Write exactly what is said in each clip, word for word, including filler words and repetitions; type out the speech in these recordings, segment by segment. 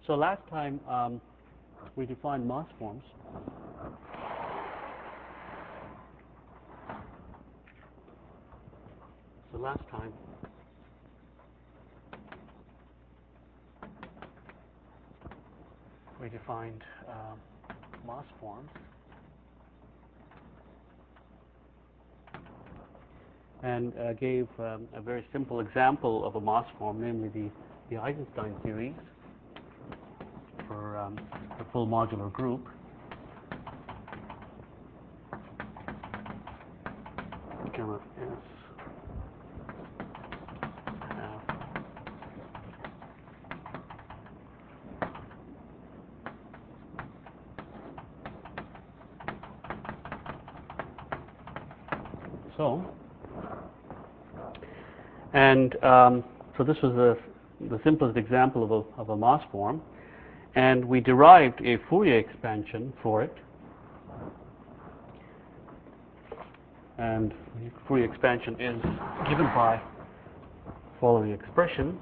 So last time um, we defined mass forms. So last time we defined um, mass forms. And uh, gave um, a very simple example of a mass form, namely the, the Eisenstein series for um, the full modular group. Gamma S half so. And um, so this was the, the simplest example of a, of a mass form. And we derived a Fourier expansion for it. And the Fourier expansion is given by following expression.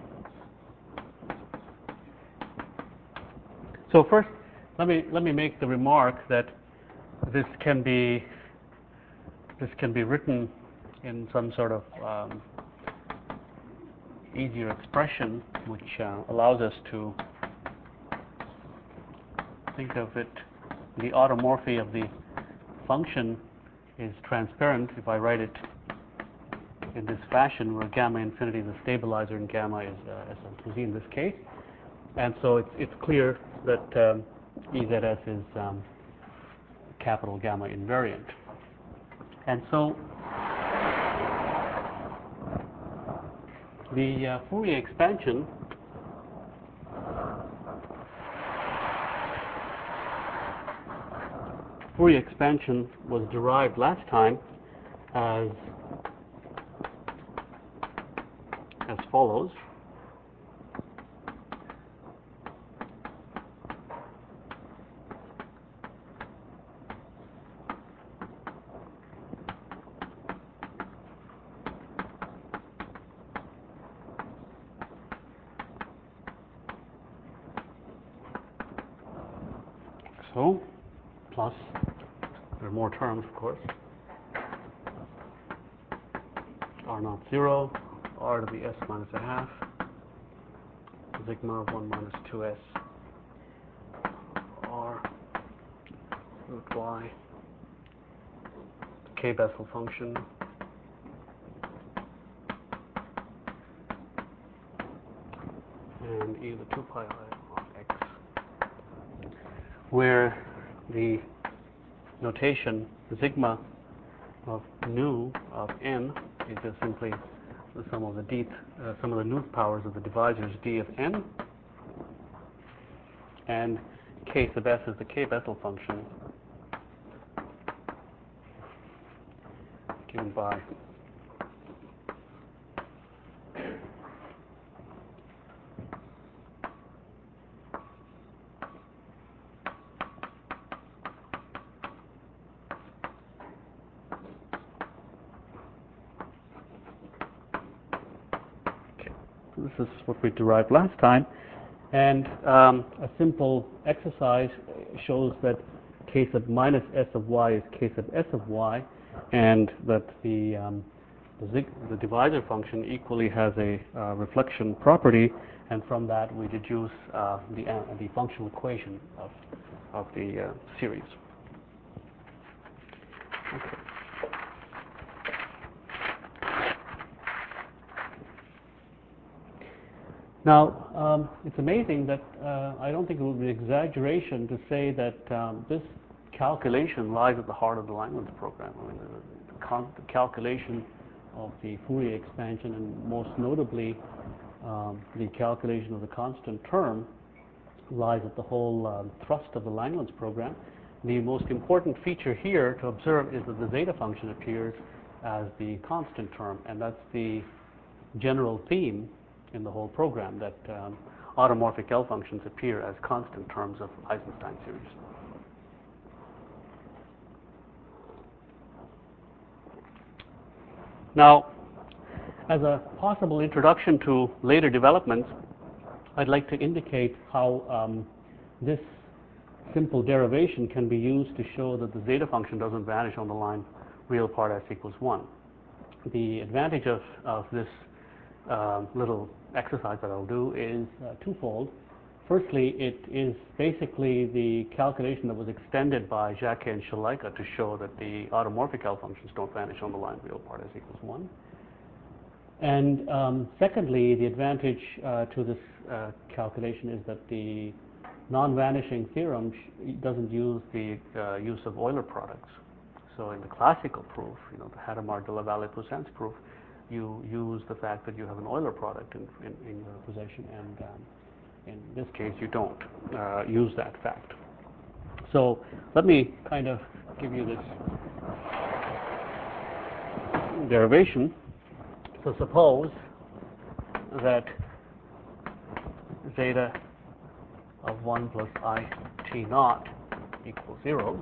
So first, let me let me make the remark that this can be this can be written in some sort of um, easier expression, which uh, allows us to think of it. The automorphy of the function is transparent if I write it in this fashion, where gamma infinity is a stabilizer and gamma is uh, S L two Z in this case. And so it's, it's clear that um, E Z S is um, capital gamma invariant. And so the uh, Fourier expansion Fourier expansion was derived last time as as follows. So, plus, there are more terms, of course. R naught zero, R to the S minus a half, sigma of one minus two S, R root Y, K Bessel function, and e to the two pi I of X, where the notation sigma of nu of n is just simply the sum of the d, uh, sum of the nth powers of the divisors d of n, and k sub s is the K Bessel function given by this is what we derived last time, and um, a simple exercise shows that k sub minus s of y is k sub s of y, and that the um, the, zig, the divisor function equally has a uh, reflection property, and from that we deduce uh, the uh, the functional equation of of the uh, series. Okay. Now, um, it's amazing that uh, I don't think it would be an exaggeration to say that um, this calculation lies at the heart of the Langlands program. I mean, the, the, con- the calculation of the Fourier expansion, and most notably um, the calculation of the constant term, lies at the whole um, thrust of the Langlands program. The most important feature here to observe is that the zeta function appears as the constant term, and that's the general theme in the whole program, that um, automorphic L functions appear as constant terms of Eisenstein series. Now, as a possible introduction to later developments, I'd like to indicate how um, this simple derivation can be used to show that the zeta function doesn't vanish on the line real part s equals one. The advantage of, of this uh, little exercise that I'll do is uh, twofold. Firstly, it is basically the calculation that was extended by Jacquet and Shalaika to show that the automorphic L functions don't vanish on the line real part s equals one. And um, secondly, the advantage uh, to this uh, calculation is that the non-vanishing theorem doesn't use the uh, use of Euler products. So in the classical proof, you know, the Hadamard de la Valle-Poussin's proof, you use the fact that you have an Euler product in, in, in your possession, and um, in this case, you don't uh, use that fact. So let me kind of give you this derivation. So suppose that zeta of one plus I t naught equals zero.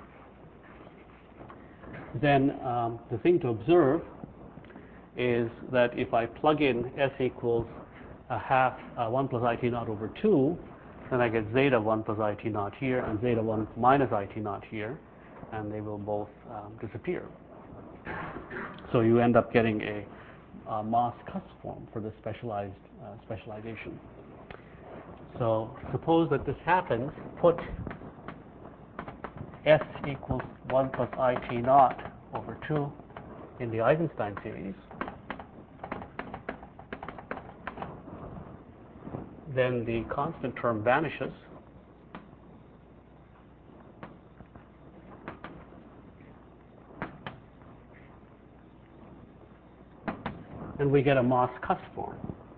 Then um, the thing to observe is that if I plug in s equals a half uh, one plus I t naught over two, then I get zeta one plus I t naught here and zeta one minus I t naught here, and they will both um, disappear. So you end up getting a, a Moss-Kuss form for this specialized uh, specialization. So suppose that this happens, put s equals one plus I t naught over two in the Eisenstein series. Then the constant term vanishes. And we get a Moss-Kuss form.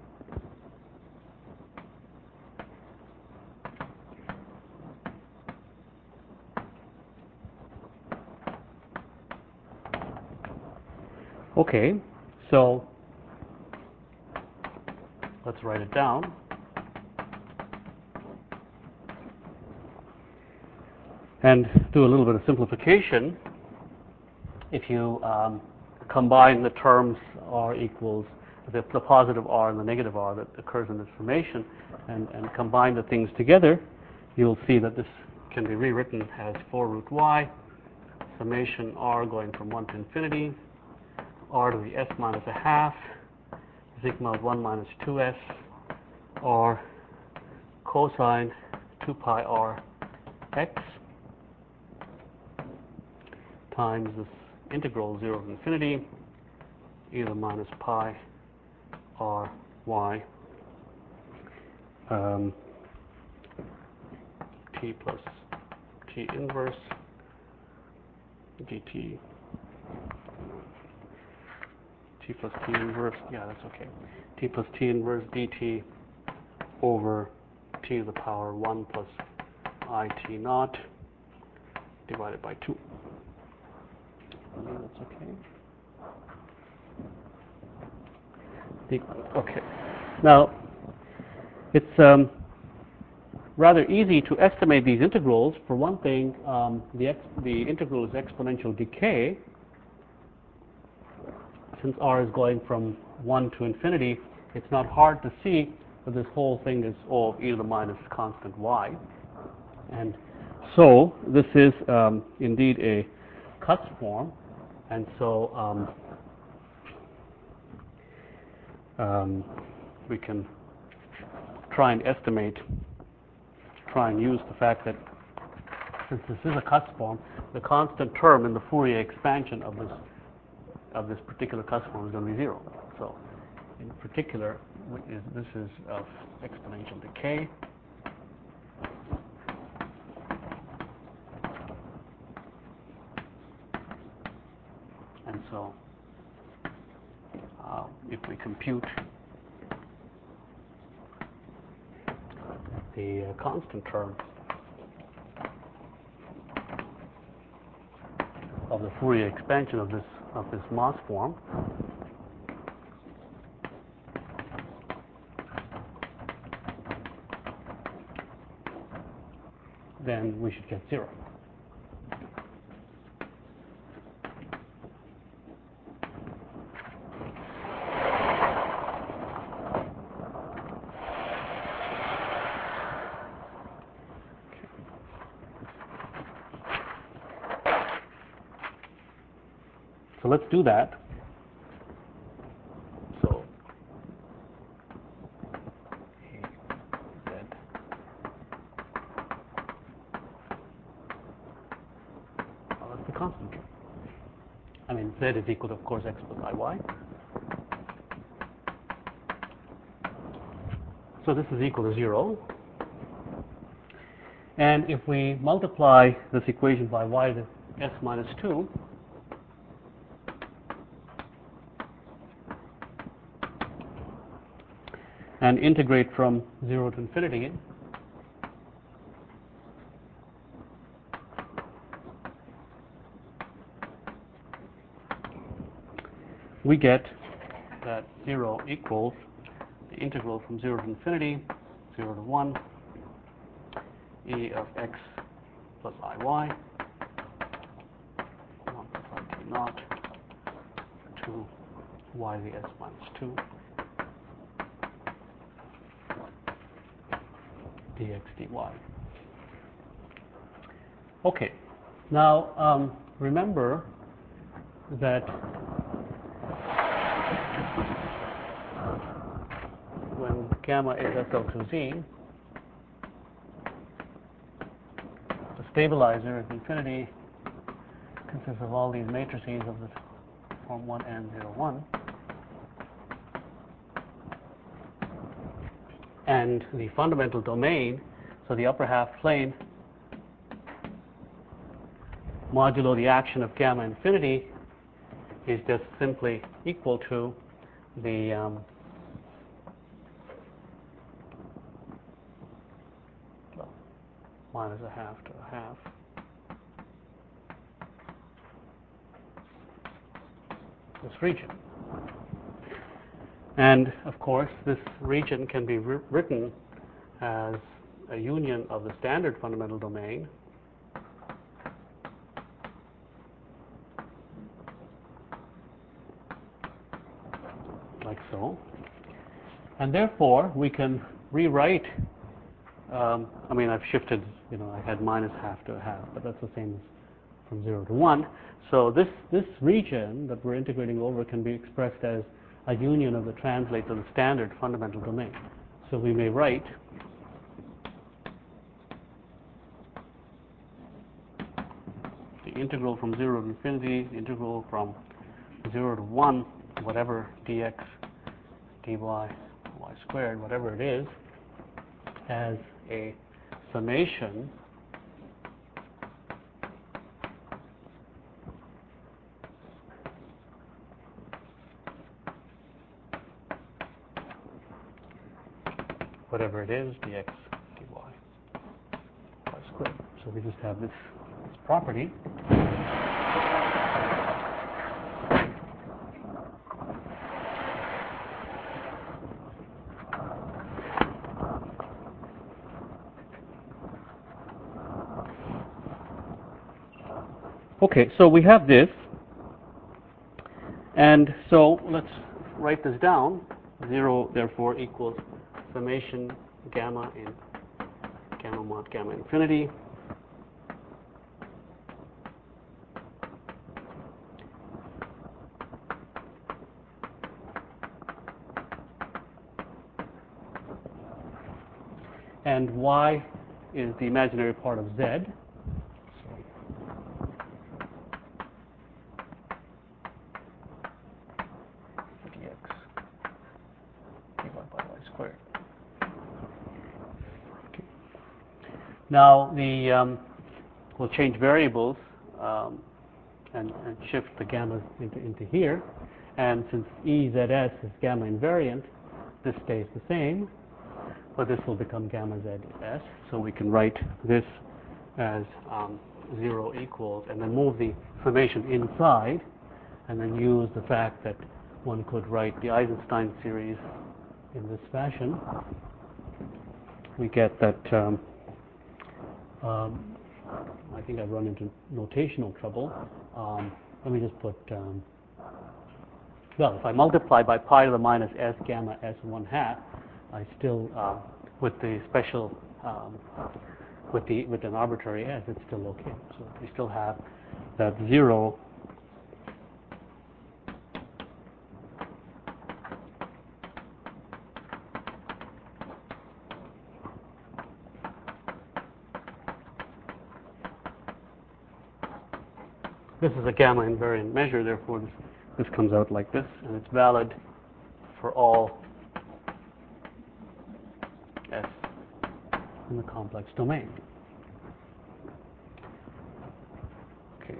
Okay, so let's write it down. And do a little bit of simplification. If you um, combine the terms r equals the, the positive r and the negative r that occurs in this summation, and, and combine the things together, you'll see that this can be rewritten as four root y, summation r going from one to infinity, r to the s minus a half, sigma of one minus two s, or cosine two pi r x times this integral zero to infinity, e to the minus pi r y um, t plus t inverse dt, t plus t inverse, yeah, that's okay, t plus t inverse dt over t to the power one plus I t naught divided by two. That's okay. The, okay. Now, it's um, rather easy to estimate these integrals. For one thing, um, the, ex the integral is exponential decay. Since r is going from one to infinity, it's not hard to see that this whole thing is O of e to the minus constant y. And so this is um, indeed a Kuss form. And so um, um, we can try and estimate, try and use the fact that since this is a Kuss form, the constant term in the Fourier expansion of this of this particular Kuss form is going to be zero. So in particular, is, this is of exponential decay. And so uh, if we compute the uh, constant term of the Fourier expansion of this of this Moss form, then we should get zero. let's do that. So A, Z. Well, that's the constant. I mean, Z is equal to, of course, X plus I Y. So this is equal to zero. And if we multiply this equation by y to the s minus two, and integrate from zero to infinity, we get that zero equals the integral from zero to infinity, zero to one, e of x plus iy, one plus I t naught, to y to the s minus two, dx dy. Okay, now um, remember that when gamma is S L two Z, the stabilizer at infinity consists of all these matrices of the form one and zero one, and the fundamental domain, so the upper half plane, modulo the action of gamma infinity, is just simply equal to the um, well, minus a half to a half this region. And of course, this region can be written as a union of the standard fundamental domain like so. And therefore, we can rewrite, um, I mean, I've shifted, you know, I had minus half to a half, but that's the same as from zero to one. So this, this region that we're integrating over can be expressed as a union of the translates of the standard fundamental domain. So we may write the integral from zero to infinity, the integral from zero to one, whatever dx, dy, y squared, whatever it is, as a summation whatever it is, dx, dy, y squared. So we just have this, this property. Okay, so we have this, and so let's write this down. Zero, therefore, equals summation gamma in gamma mod gamma infinity and y is the imaginary part of z. Now, the um, we'll change variables um, and, and shift the gamma into, into here. And since E Z S is gamma invariant, this stays the same, but this will become gamma Z S. So we can write this as um, zero equals, and then move the summation inside, and then use the fact that one could write the Eisenstein series in this fashion. We get that. Um, Um, I think I've run into notational trouble. Um, let me just put, um, well, if I multiply by pi to the minus s gamma s one half, I still, uh, with the special, um, with the with an arbitrary s, it's still okay. So we still have that zero this is a gamma invariant measure, therefore this, this comes out like this, and it's valid for all S in the complex domain. Okay.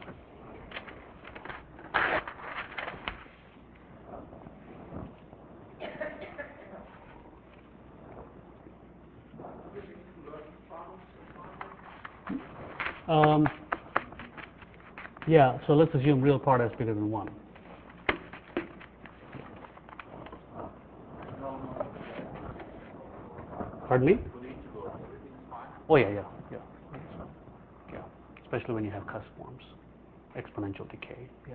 Um, yeah, so let's assume real part S bigger than one. Pardon me? Oh yeah, yeah, yeah, yeah. Especially when you have cusp forms, exponential decay. Yeah.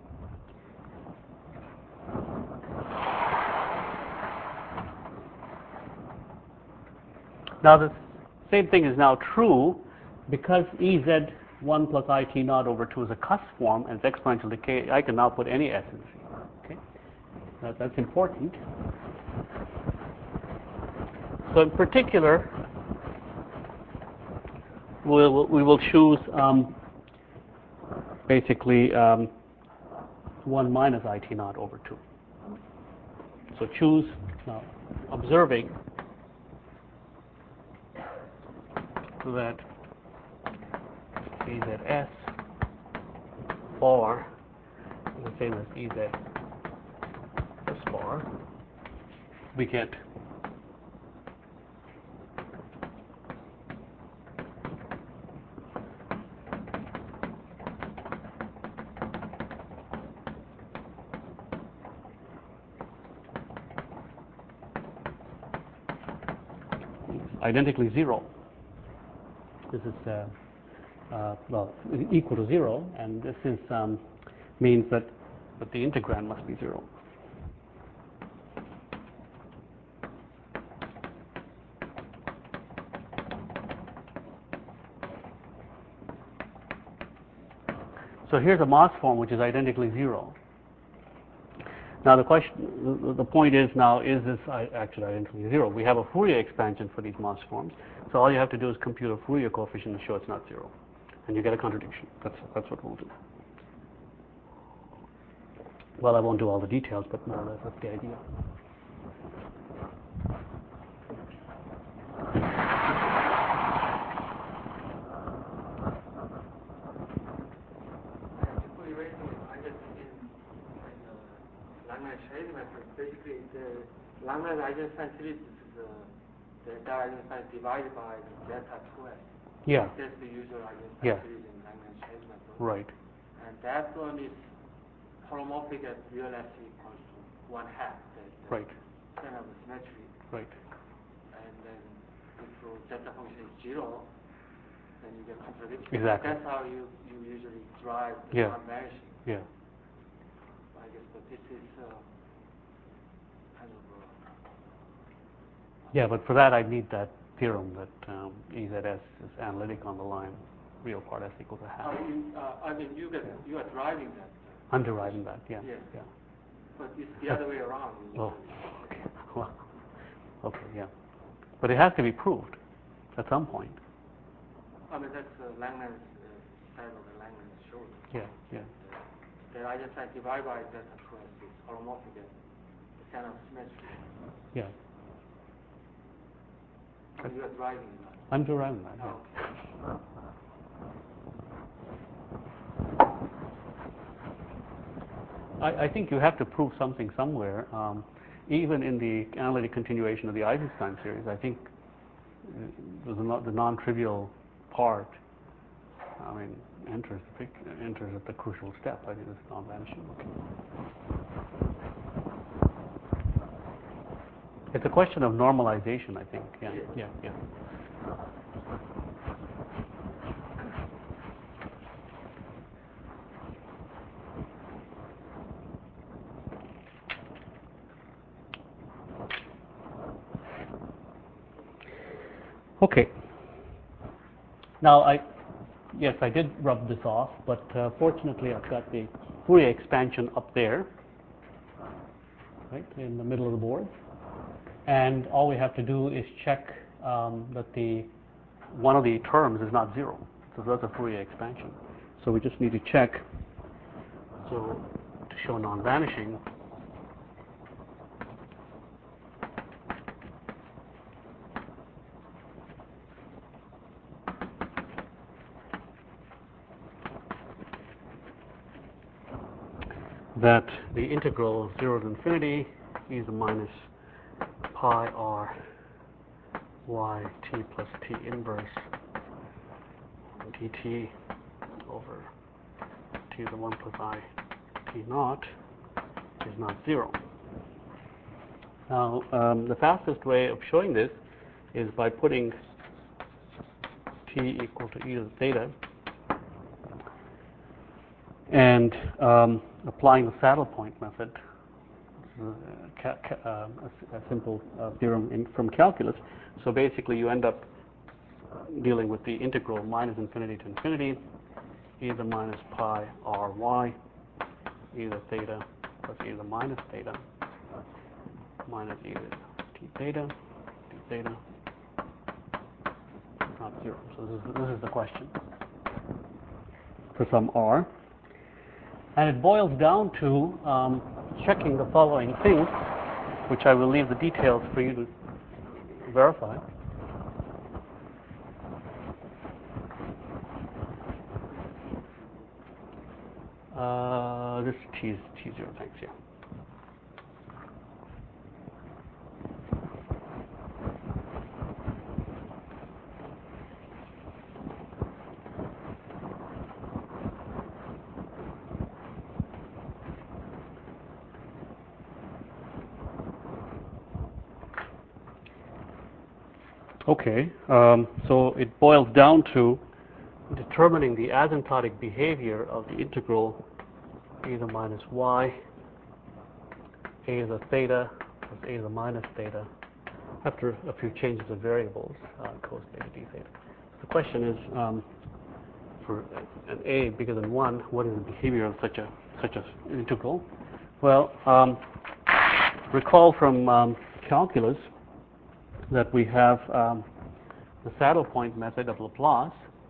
Now the same thing is now true because E Z one plus I T naught over two is a cusp form and it's exponential decay. I can now put any S in C. Okay, that, that's important. So in particular, we'll, we will choose um, basically um, one minus I T naught over two. So choose, now observing that E Z S bar is the same as E Z S bar, we get identically zero. This is uh, uh, well equal to zero, and this is um, means that that the integrand must be zero. So here's a Moss form which is identically zero. Now the question, the point is now, is this actually identically zero? We have a Fourier expansion for these Moss forms, so all you have to do is compute a Fourier coefficient and show it's not zero, and you get a contradiction. That's that's what we'll do. Well, I won't do all the details, but more or less that's the idea. Basically, the Langlands Eisenstein series is the, the entire Eisenstein divided by the delta two S. Yeah. That's the usual Eisenstein yeah. series in Langlands Scheidt method. Right. And that one is holomorphic at real S equals to one half. The, the right. Center of the symmetry. Right. And then if your delta function is zero, then you get contradiction. Exactly. That's how you, you usually drive the yeah. non-vanishing. Yeah. I guess, but this is. Uh, Yeah, but for that I need that theorem that um, E Z S is analytic on the line, real part S equal to half. Uh, you, uh, I mean, you get yeah. you are driving that. Uh, I'm deriving that. Yeah. Yeah. yeah. But it's the other way around. Oh. Okay. Well. Okay. Yeah. But it has to be proved at some point. I mean, that's uh, Langlands uh, side of the Langlands showed. Yeah. Yeah. Uh, the Eisenstein divided by delta two S is holomorphic at the center of symmetry. Yeah. I mean, you are driving that. I'm deriving that. Yeah. Oh, okay. I, I think you have to prove something somewhere. Um, even in the analytic continuation of the Eisenstein series, I think uh, the, the non-trivial part, I mean, enters the pic, enters at the crucial step. I think it's non-vanishing. It's a question of normalization, I think. Yeah, yeah, yeah. Okay. Now, I, yes, I did rub this off, but uh, fortunately I've got the Fourier expansion up there, right, in the middle of the board. And all we have to do is check um, that the one of the terms is not zero. So that's a Fourier expansion. So we just need to check. So to show non-vanishing, that the integral of zero to infinity e to the minus pi r y t plus t inverse dt over t to the one plus I t naught is not zero. Now, um, the fastest way of showing this is by putting t equal to e to the theta and um, applying the saddle point method, uh, ca ca uh, a, a simple uh, theorem in, from calculus. So basically, you end up dealing with the integral minus infinity to infinity, e to the minus pi r y, e to the theta plus e to the minus theta minus e to the t theta, d theta, not zero. So this is, this is the question for some r. And it boils down to um, checking the following things, which I will leave the details for you to verify. Uh, this t is t zero, thanks, yeah. Okay, um, so it boils down to determining the asymptotic behavior of the integral e to the minus y, a to the theta plus a to the minus theta after a few changes of variables, uh, cos theta d theta. The question is, um, for an a bigger than one, what is the behavior of such a such an integral? Well, um, recall from um, calculus that we have um, the saddle point method of Laplace,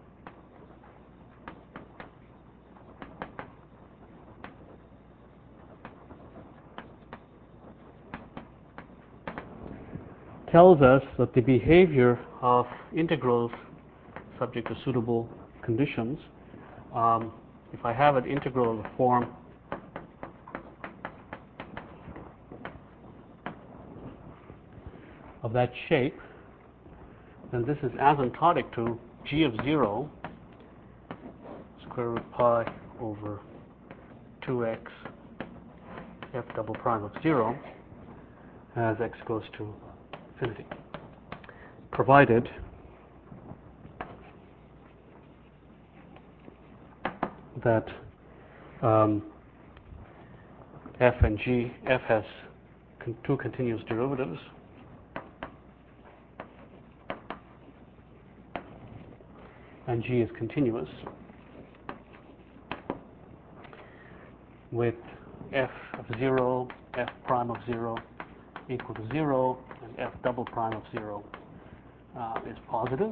tells us that the behavior of integrals subject to suitable conditions, um, if I have an integral of the form of that shape, then this is asymptotic to g of zero square root pi over two x f double prime of zero as x goes to infinity, provided that um, f and g, f has con two continuous derivatives, and g is continuous, with f of zero, f prime of zero equal to zero, and f double prime of zero uh, is positive.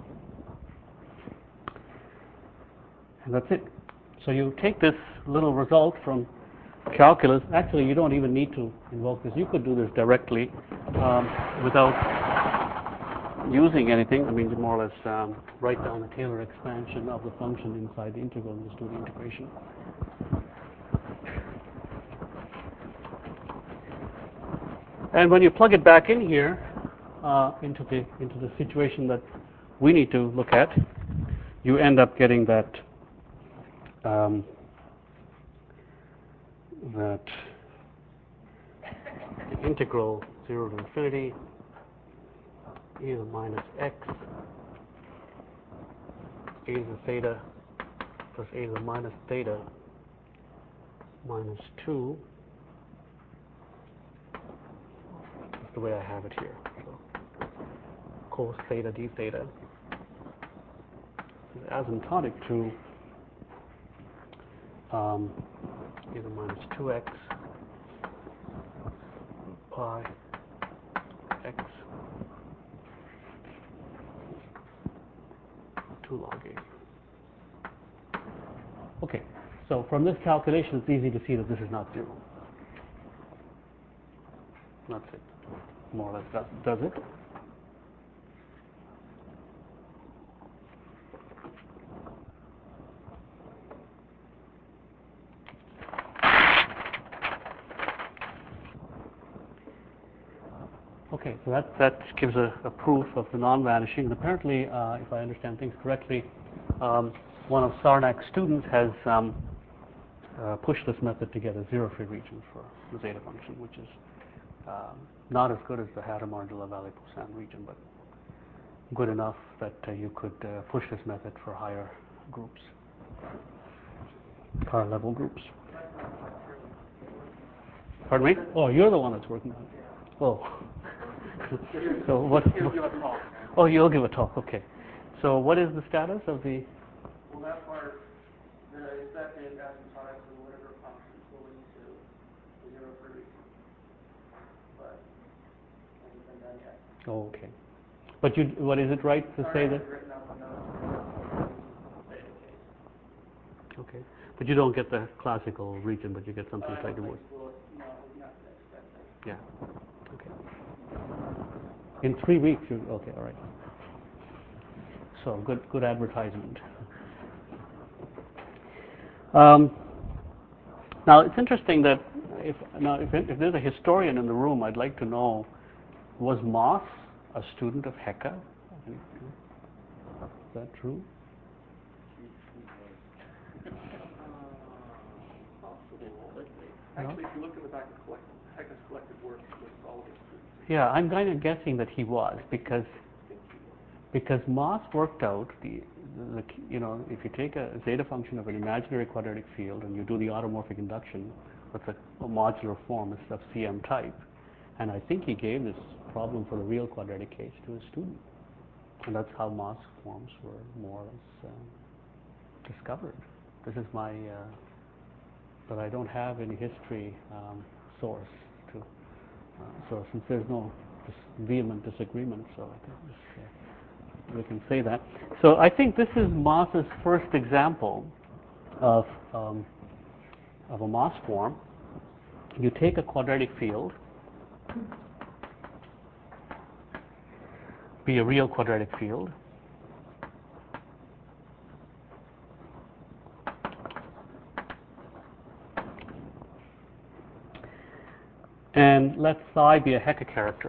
And that's it. So you take this little result from calculus. Actually, you don't even need to invoke this. You could do this directly um, without using anything. I mean, you more or less um, write down the Taylor expansion of the function inside the integral and just do the integration. And when you plug it back in here uh, into the into the situation that we need to look at, you end up getting that um, that the integral zero to infinity e to the minus x a to the theta plus a to the minus theta minus two. That's the way I have it here. So cos theta d theta is asymptotic to um, e to the minus two x pi x two log a. Okay, so from this calculation, it's easy to see that this is not zero. That's it. More or less does, does it? Okay, so that, that gives a, a proof of the non-vanishing. And apparently, uh, if I understand things correctly, um, one of Sarnak's students has um, uh, pushed this method to get a zero-free region for the zeta function, which is um, not as good as the Hadamard de la Vallée-Poisson region, but good enough that uh, you could uh, push this method for higher groups, higher level groups. Pardon me? Oh, you're the one that's working on it. Oh. So what? He'll give a talk. Oh, you'll give a talk. Okay. So what is the status of the? Well, that part, the accepted asymptotic or whatever functions go into the zero free region, but it hasn't been done yet. Oh, okay. But you, what is it right to say that? Written up another beta case. Okay. But you don't get the classical region, but you get something Uh, I slightly don't worse. think we'll, no, we're not going to expect that. Yeah. Okay. In three weeks, you okay? All right. So good, good advertisement. Um, now it's interesting that if now if, if there's a historian in the room, I'd like to know, was Moss a student of Hecke? Is that true? Actually, if you look in the back of collected, Hecke's collected work, it lists all of his students. Yeah, I'm kind of guessing that he was because because Moss worked out the, the you know if you take a zeta function of an imaginary quadratic field and you do the automorphic induction, that's a, a modular form, it's of C M type, and I think he gave this problem for the real quadratic case to his student, and that's how Moss forms were more or less uh, discovered. This is my, uh, but I don't have any history um, source to. Uh, so since there's no dis- vehement disagreement, so I think this, uh, we can say that. So I think this is Moss's first example of um, of a Moss form. You take a quadratic field, be a real quadratic field, and let psi be a Hecke character.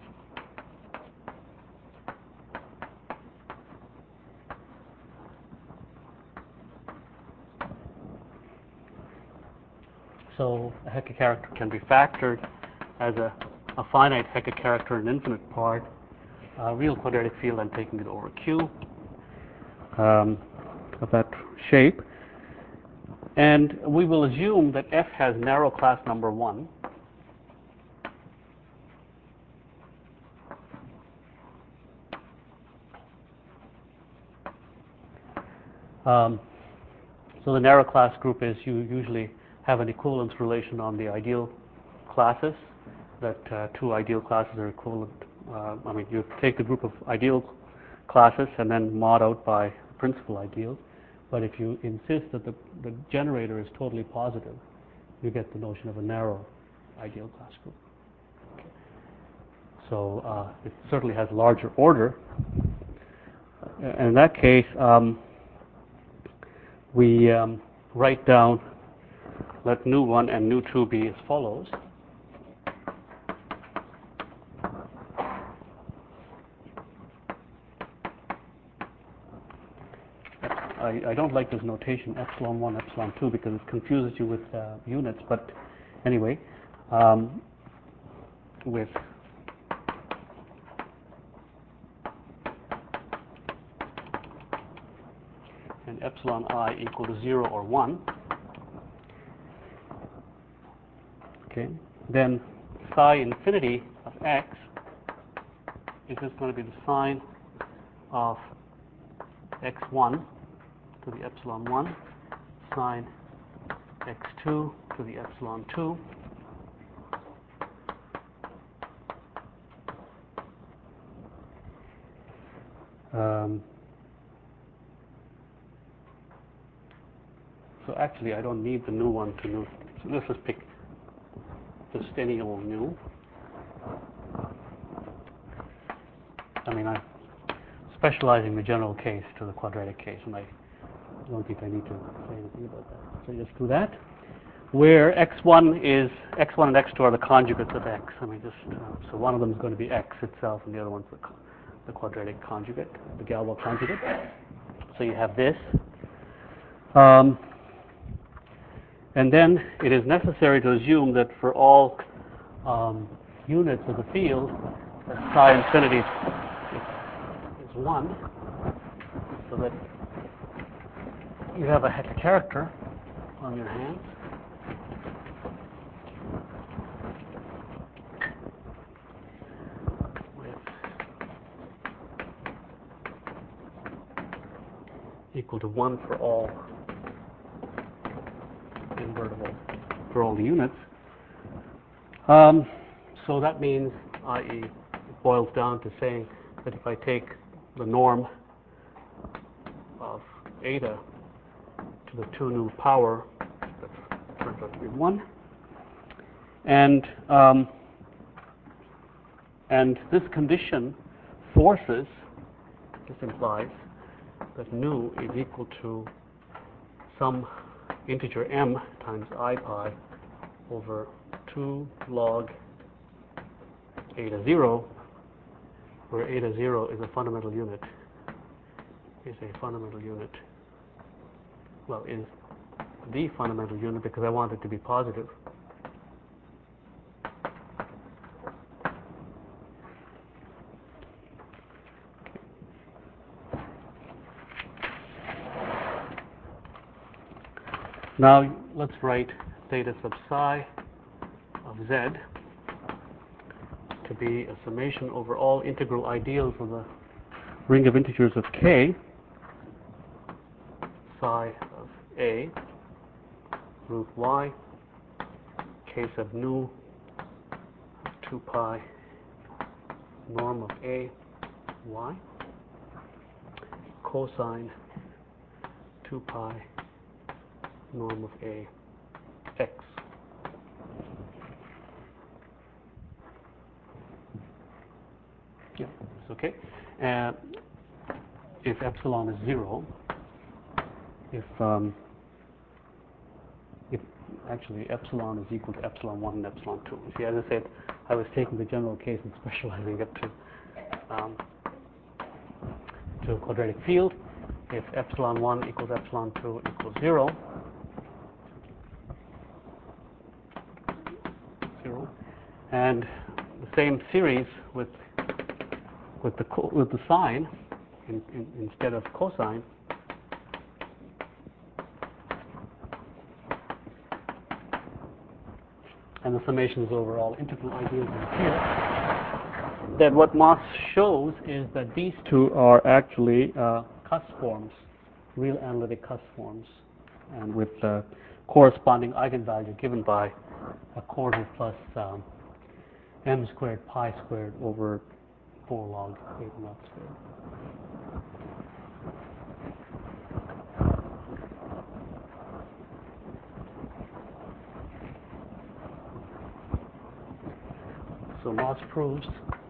So a Hecke character can be factored as a, a finite Hecke character in infinite part, a real quadratic field, and taking it over Q um, of that shape. And we will assume that F has narrow class number one. Um, so the narrow class group is you usually have an equivalence relation on the ideal classes, that uh, two ideal classes are equivalent. Uh, I mean, you take the group of ideal classes and then mod out by principal ideals. But if you insist that the, the generator is totally positive, you get the notion of a narrow ideal class group. Okay. So uh, it certainly has larger order. And in that case, um, we um, write down, let nu one and nu two be as follows. I, I don't like this notation epsilon one, epsilon two, because it confuses you with uh, units, but anyway, um, with and epsilon I equal to zero or one, okay, then psi infinity of x is just going to be the sine of x one to the epsilon one, sine x two to the epsilon two, um, So actually, I don't need the new one to new. So let's just pick just any old new. I mean, I'm specializing the general case to the quadratic case, and I don't think I need to say anything about that. So just do that. Where x one is, x one and x two are the conjugates of x. I mean, just, uh, so one of them is going to be x itself, and the other one's the, the quadratic conjugate, the Galois conjugate. So you have this. Um, and then it is necessary to assume that for all um, units of the field, that psi infinity is, is one, so that you have a hex character on your hands. Equal to one for all invertible, for all the units. Um, so that means, that is, it boils down to saying that if I take the norm of eta to the two new power, that turns out to be one, and um, and this condition forces, this implies that nu is equal to some integer m times I pi over two log eta zero, where eta zero is a fundamental unit, is a fundamental unit, well, is the fundamental unit because I want it to be positive. Now let's write theta sub psi of z to be a summation over all integral ideals of the ring of integers of k, psi of a, root y, k sub nu of two pi norm of a y, cosine two pi norm of a x. Yeah, it's okay. Uh, if epsilon is zero, if um, if actually epsilon is equal to epsilon one and epsilon two. See, as I said, I was taking the general case and specializing it to um, to a quadratic field. If epsilon one equals epsilon two equals zero, zero, and the same series with with the co with the sine in, in, instead of cosine. And the summations over all integral ideals in here. Then what Moss shows is that these two are actually uh, Cuss forms, real analytic Cuss forms, and with uh, corresponding eigenvalue given by a quarter plus um, m squared pi squared over four log eight naught squared. So Moss proves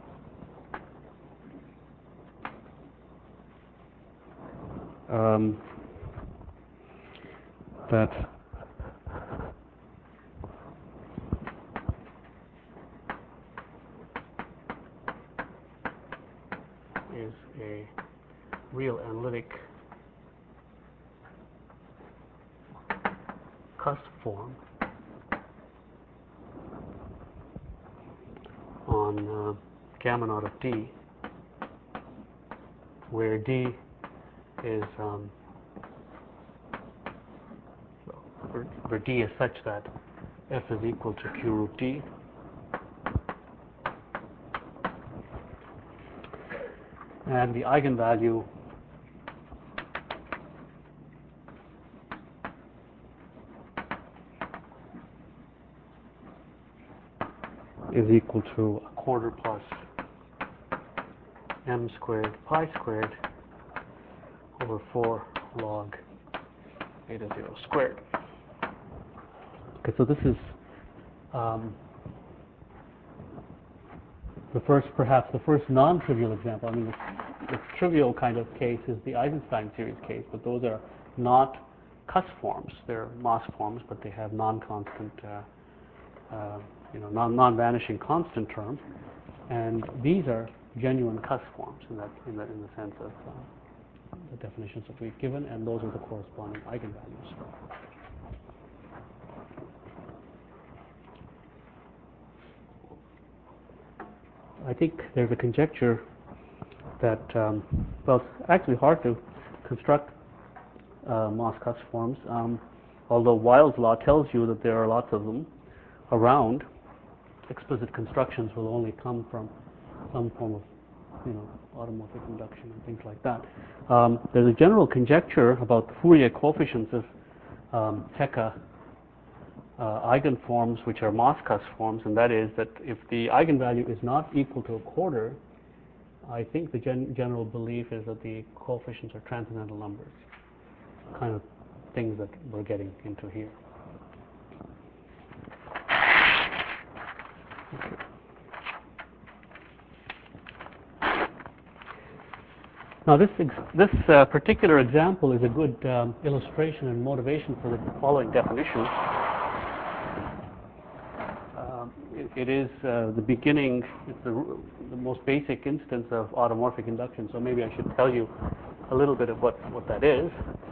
um, that is a real analytic Cuss form on uh, gamma naught of d, where d is um, where, where d is such that f is equal to q root d, and the eigenvalue is equal to a quarter plus m squared pi squared over four log eta zero squared. Okay, so this is um, the first, perhaps the first non-trivial example. I mean, the, the trivial kind of case is the Eisenstein series case, but those are not Cuss forms. They're Moss forms, but they have non-constant, uh, uh, you know, non non-vanishing constant terms, and these are genuine Cuss forms in that, in the in the sense of uh, the definitions that we've given, and those are the corresponding eigenvalues. I think there's a conjecture that, um, well, it's actually hard to construct uh, Moss-Cuss forms, um, although Weyls' law tells you that there are lots of them around. Explicit constructions will only come from some form of, you know, automorphic induction and things like that. Um, there's a general conjecture about the Fourier coefficients of um, Hecke Uh, eigenforms which are Moss-Cuss forms, and that is that if the eigenvalue is not equal to a quarter, I think the gen general belief is that the coefficients are transcendental numbers, kind of things that we're getting into here. Now this ex this uh, particular example is a good um, illustration and motivation for the following definition. It is uh, the beginning, it's the, the most basic instance of automorphic induction, so maybe I should tell you a little bit of what, what that is.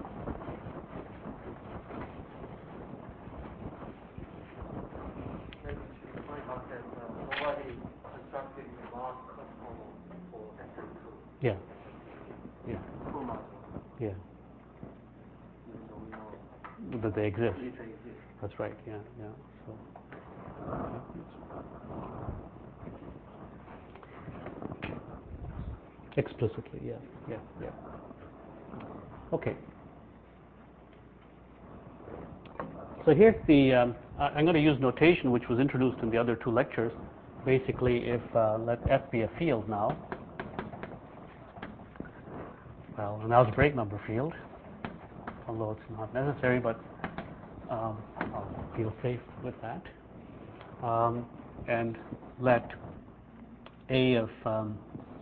Maybe we should point out that uh, already constructed the Moss-Cuss form for S M two. Yeah. Yeah. Full model. Yeah. Even though we know That they exist. they exist. That's right, yeah, yeah. So. Explicitly, yeah, yeah, yeah. Okay. So here's the, um, I'm going to use notation which was introduced in the other two lectures. Basically, if uh, let F be a field now, well, an algebraic number field, although it's not necessary, but um, I'll feel safe with that. Um, and let A of, um,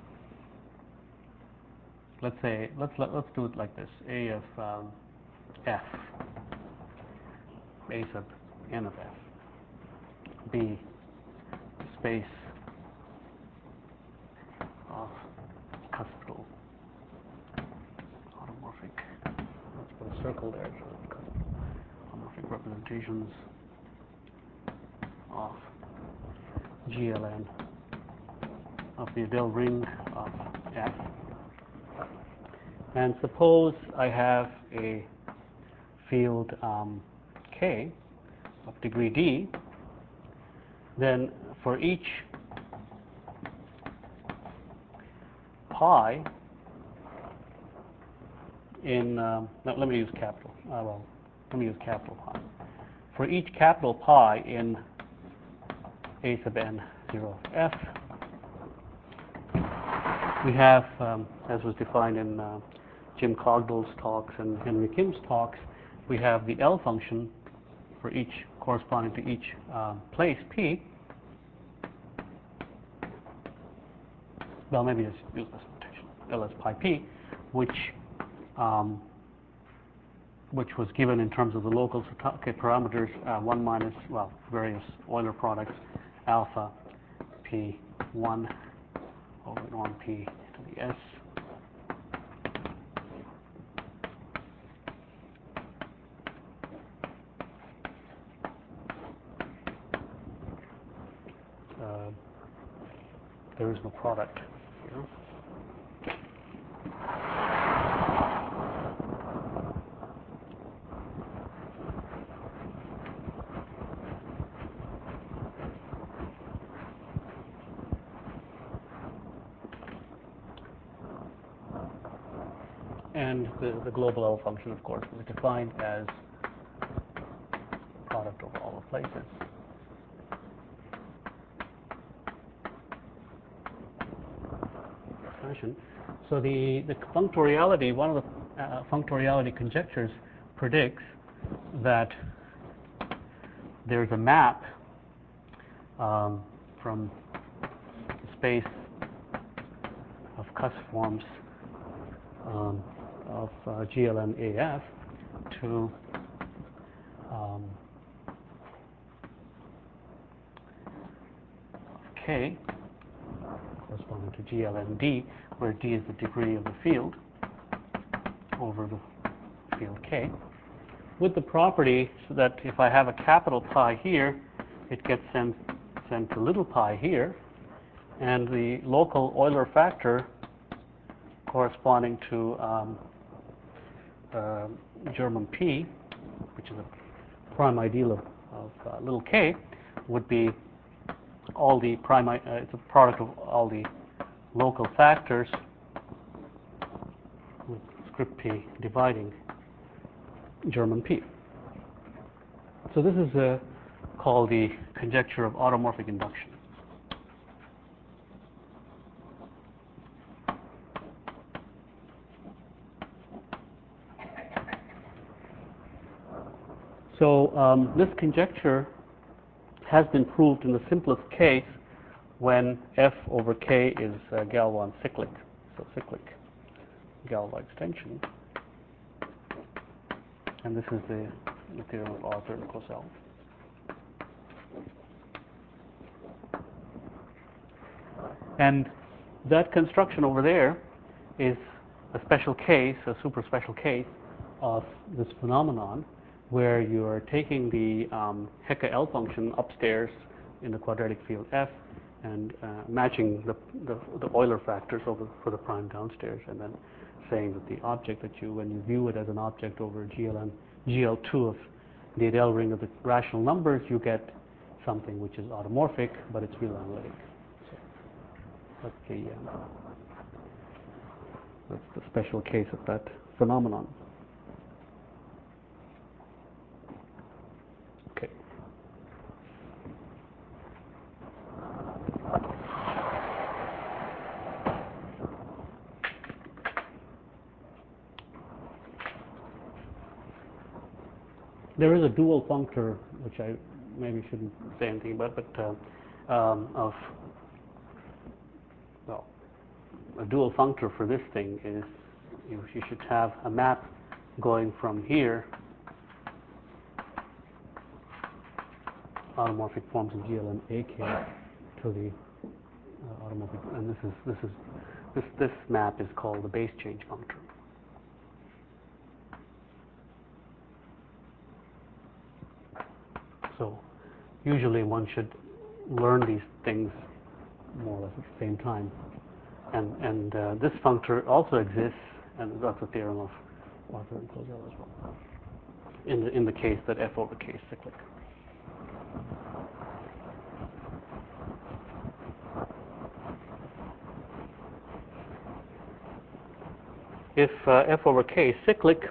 let's say, let's let, let's do it like this: A of um, F, A sub n of F, be space of cuspidal automorphic. Let's put a circle there. So cuspidal automorphic representations of G L N of the Adele ring of F. And suppose I have a field um, K of degree D, then for each pi in, um, no, let me use capital, uh, well, let me use capital pi. For each capital pi in A sub n zero of F, we have, um, as was defined in uh, Jim Cogdell's talks and Henry Kim's talks, we have the L function for each corresponding to each uh, place P. Well, maybe just use this notation, L as pi P, which um, which was given in terms of the local parameters, uh, one minus, well, various Euler products, alpha P one over one P to the S. Uh, there is no product here. And the, the global L function, of course, is defined as product over all the places. So the, the functoriality, one of the uh, functoriality conjectures predicts that there's a map um, from the space of Cuss forms um, of uh, G L N A F to um, K, corresponding to G L N D, where D is the degree of the field over the field K, with the property so that if I have a capital pi here, it gets sent, sent to little pi here, and the local Euler factor corresponding to um, uh, German P, which is a prime ideal of, of uh, little k, would be all the prime, uh, it's a product of all the local factors with script P dividing German P. So this is uh, called the conjecture of automorphic induction. So um, this conjecture has been proved in the simplest case when F over K is uh, Galois cyclic, so cyclic Galois extension. And this is the, the theorem of Arthur and Cosell. And that construction over there is a special case, a super special case of this phenomenon, where you are taking the um, Hecke L function upstairs in the quadratic field F and uh, matching the, the, the Euler factors over for the prime downstairs, and then saying that the object that you, when you view it as an object over G L N, G L two of the Adele ring of the rational numbers, you get something which is automorphic, but it's real analytic. So that's the, um, that's the special case of that phenomenon. There is a dual functor, which I maybe shouldn't say anything about, but uh, um, of, well, a dual functor for this thing is you, you should have a map going from here, automorphic forms of G L N A K, to the uh, automorphic, and this is this is this this map is called the base change functor. So usually one should learn these things more or less at the same time. And, and uh, this functor also exists, and that's a theorem of Arthur and Cosell as well, in the, in the case that F over K is cyclic. If uh, F over K is cyclic,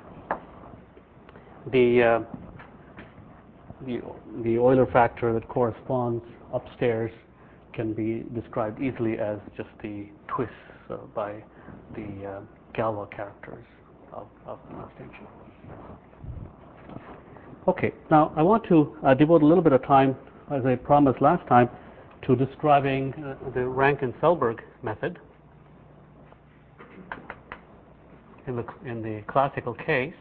the uh, The, the Euler factor that corresponds upstairs can be described easily as just the twists uh, by the uh, Galois characters of, of the extension. Okay, now I want to uh, devote a little bit of time, as I promised last time, to describing uh, the Rankin-Selberg method in the, in the classical case.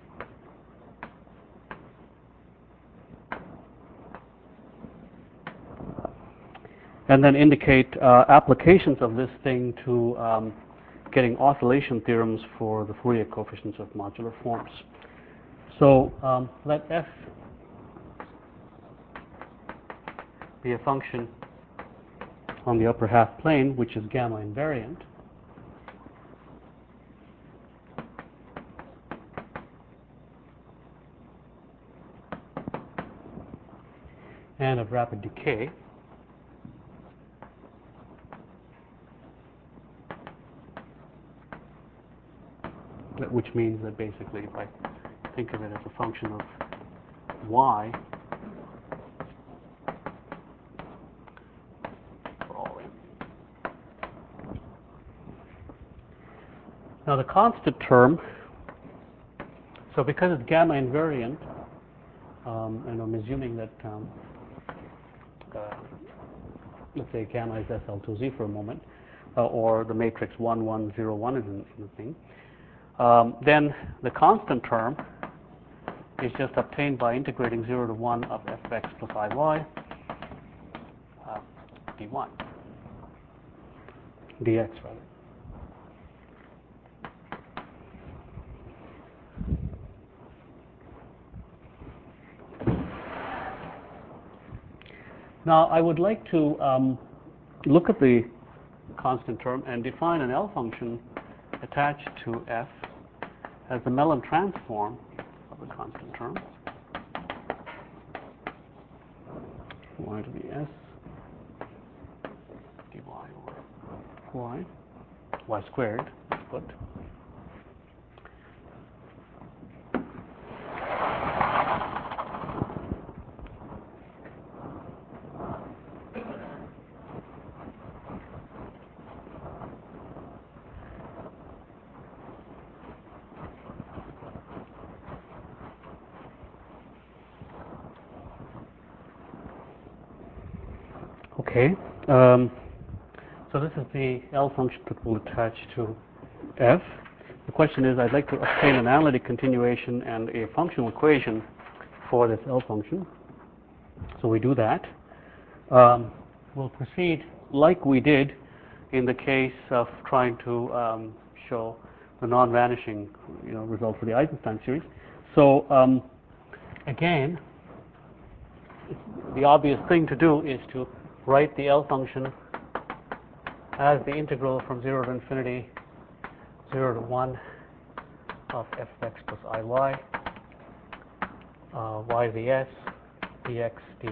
And then indicate uh, applications of this thing to um, getting oscillation theorems for the Fourier coefficients of modular forms. So um, let F be a function on the upper half plane, which is gamma invariant. And of rapid decay. Which means that basically, if I think of it as a function of y for all n. Now the constant term So because it's gamma invariant, um, and I'm assuming that, um, uh, let's say gamma is S L two Z for a moment, uh, or the matrix one, one, zero, one is in, in the thing, um, then the constant term is just obtained by integrating zero to one of fx plus iy uh, dy, dx rather. Now I would like to um, look at the constant term and define an L function attached to f as the Mellin transform of the constant term, y to the s dy over y, y squared, put. Okay, um, so this is the L function that will attach to f. The question is, I'd like to obtain an analytic continuation and a functional equation for this L function. So we do that. Um, we'll proceed like we did in the case of trying to um, show the non-vanishing, you know, result for the Eisenstein series. So um, again, the obvious thing to do is to write the L function as the integral from zero to infinity, zero to one of fx plus iy, uh, y to the s, dx, dy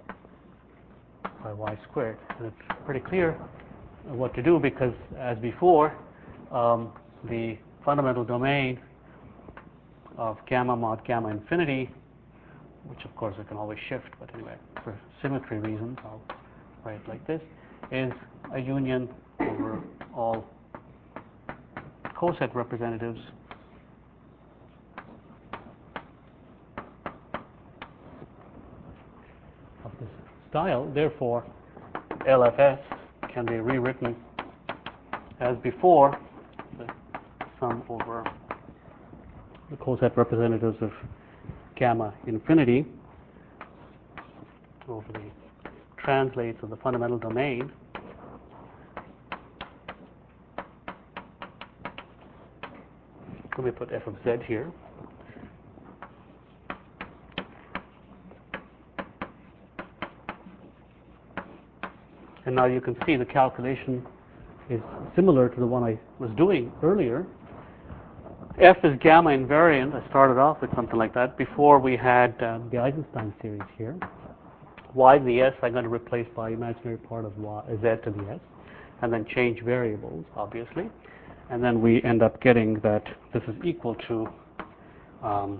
by y squared. And it's pretty clear what to do because, as before, um, the fundamental domain of gamma mod gamma infinity, which of course it can always shift, but anyway, for symmetry reasons, I'll write it like this, is a union over all coset representatives of this style. Therefore, L F S can be rewritten as before, the sum over the coset representatives of gamma infinity over the translates of the fundamental domain let me put f of z here. And now you can see the calculation is similar to the one I was doing earlier. F is gamma invariant. I started off with something like that before we had um, the Eisenstein series here. Y to the s I'm going to replace by imaginary part of y, z to the s, and then change variables, obviously. And then we end up getting that this is equal to um,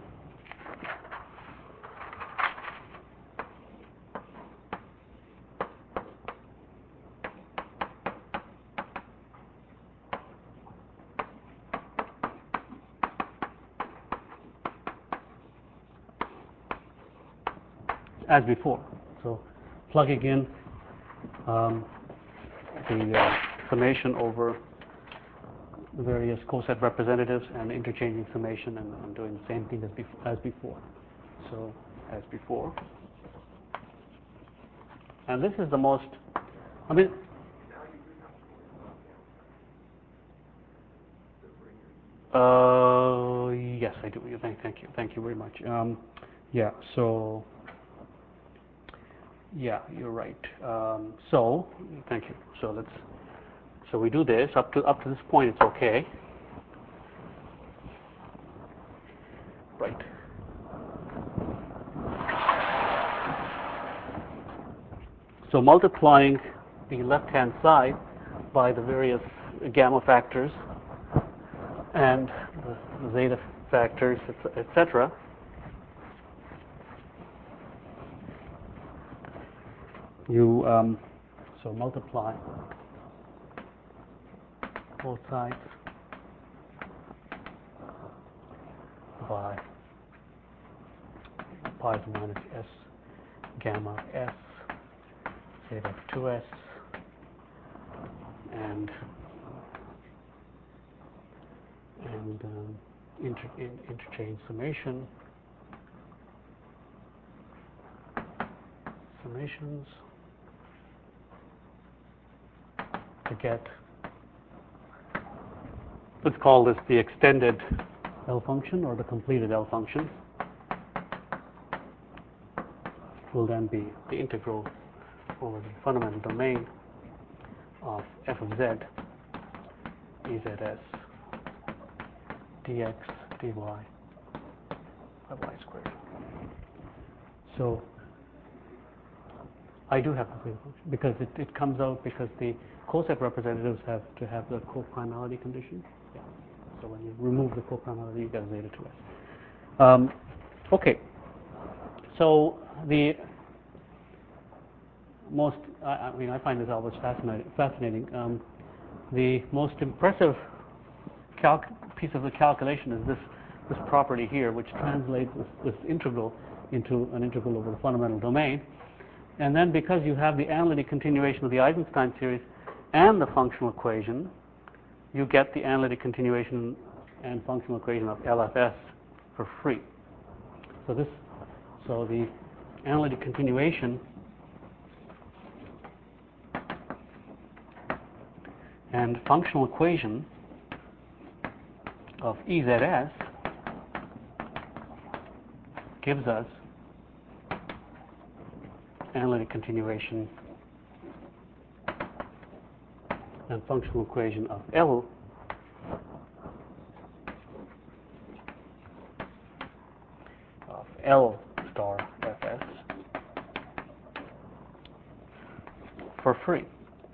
as before. So plugging in um, the uh, summation over the various coset representatives and interchanging summation and, and doing the same thing as, bef- as before. So as before. And this is the most, I mean, uh, yes, I do. Thank, thank you. Thank you very much. Um, yeah, so, yeah, you're right. Um, so, thank you. So let's, so we do this. Up to, up to this point, it's okay. Right. So multiplying the left-hand side by the various gamma factors and the zeta factors, et cetera, you um, so multiply both sides by pi to the minus s gamma s zeta of two s and and um, inter, in, interchange summation summations to get, let's call this the extended L function or the completed L function. Will then be the integral over the fundamental domain of f of z ezs dx dy by y squared. So I do have the wave function because it, it comes out because the coset representatives have to have the coprimality condition. Yeah. So when you remove the coprimality, you get zeta two s. Um, okay. So the most, I, I mean, I find this always fascinating. fascinating. Um, the most impressive calc piece of the calculation is this, this property here, which translates this, this integral into an integral over the fundamental domain. And then because you have the analytic continuation of the Eisenstein series and the functional equation, you get the analytic continuation and functional equation of L F S for free. So this, so the analytic continuation and functional equation of E Z S gives us analytic continuation and functional equation of L of L star F S for free.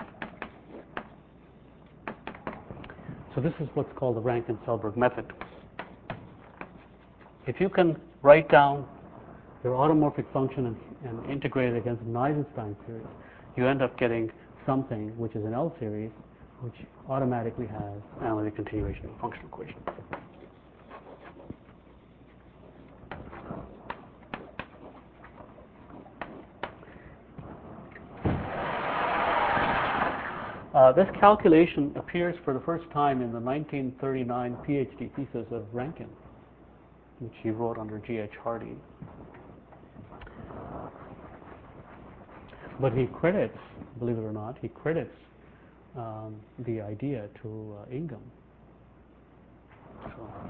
So this is what's called the Rankin-Selberg method. If you can write down your automorphic function and, and integrate it against an Eisenstein series, you end up getting something which is an L series, which automatically has analytic continuation of functional equation. Uh, this calculation appears for the first time in the nineteen thirty-nine PhD thesis of Rankin, which he wrote under G H Hardy. But he credits, believe it or not, he credits um, the idea to uh, Ingham. So,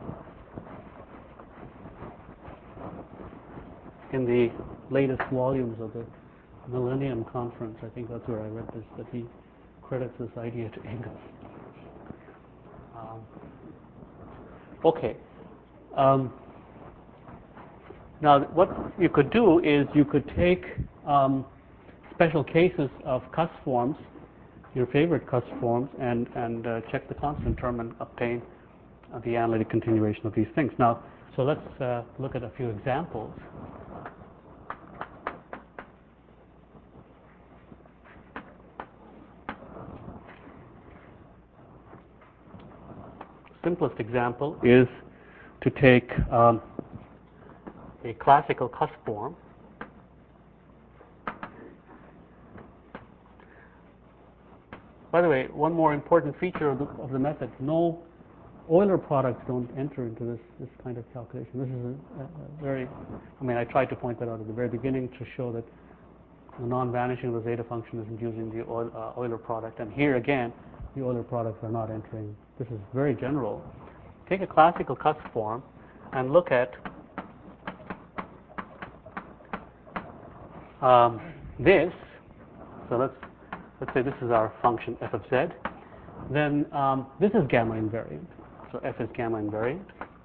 in the latest volumes of the Millennium Conference, I think that's where I read this, that he credits this idea to Ingham. Um, okay. Um, now, what you could do is you could take um, special cases of Cuss forms, your favorite Cuss forms, and, and uh, check the constant term and obtain uh, the analytic continuation of these things. Now, so let's uh, look at a few examples. Simplest example is to take um, a classical Cuss form. By the way, one more important feature of the, of the method, no Euler products don't enter into this, this kind of calculation. This is a, a very, I mean, I tried to point that out at the very beginning to show that the non-vanishing of the zeta function isn't using the Euler product. And here again, the Euler products are not entering. This is very general. Take a classical Cuss form and look at um, this. So let's let's say this is our function f of z. Then um, this is gamma invariant. So f is gamma invariant.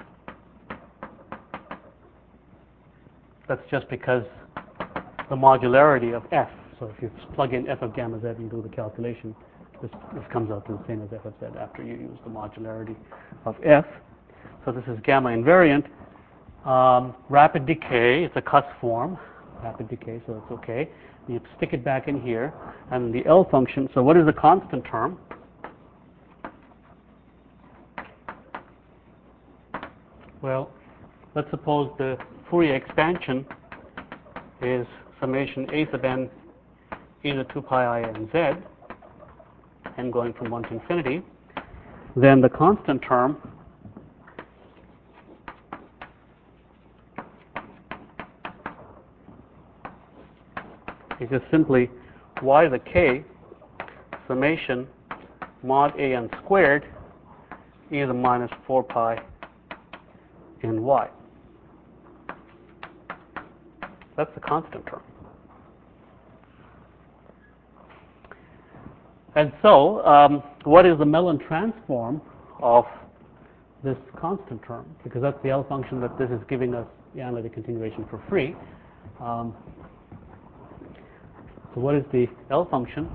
That's just because the modularity of f. So if you plug in f of gamma z and do the calculation, this, this comes out to the same as f of z after you use the modularity of f. So this is gamma invariant. Um, rapid decay, it's a Cuss form. Rapid decay, so it's okay. You stick it back in here, and the L function. So what is the constant term? Well, let's suppose the Fourier expansion is summation a sub n e to the two pi I n z, n going from one to infinity, then the constant term is just simply y to the k summation mod a n squared e to the minus four pi n y. That's the constant term. And so, um, what is the Mellon transform of this constant term? Because that's the L function that this is giving us the analytic continuation for free. Um, so what is the L function?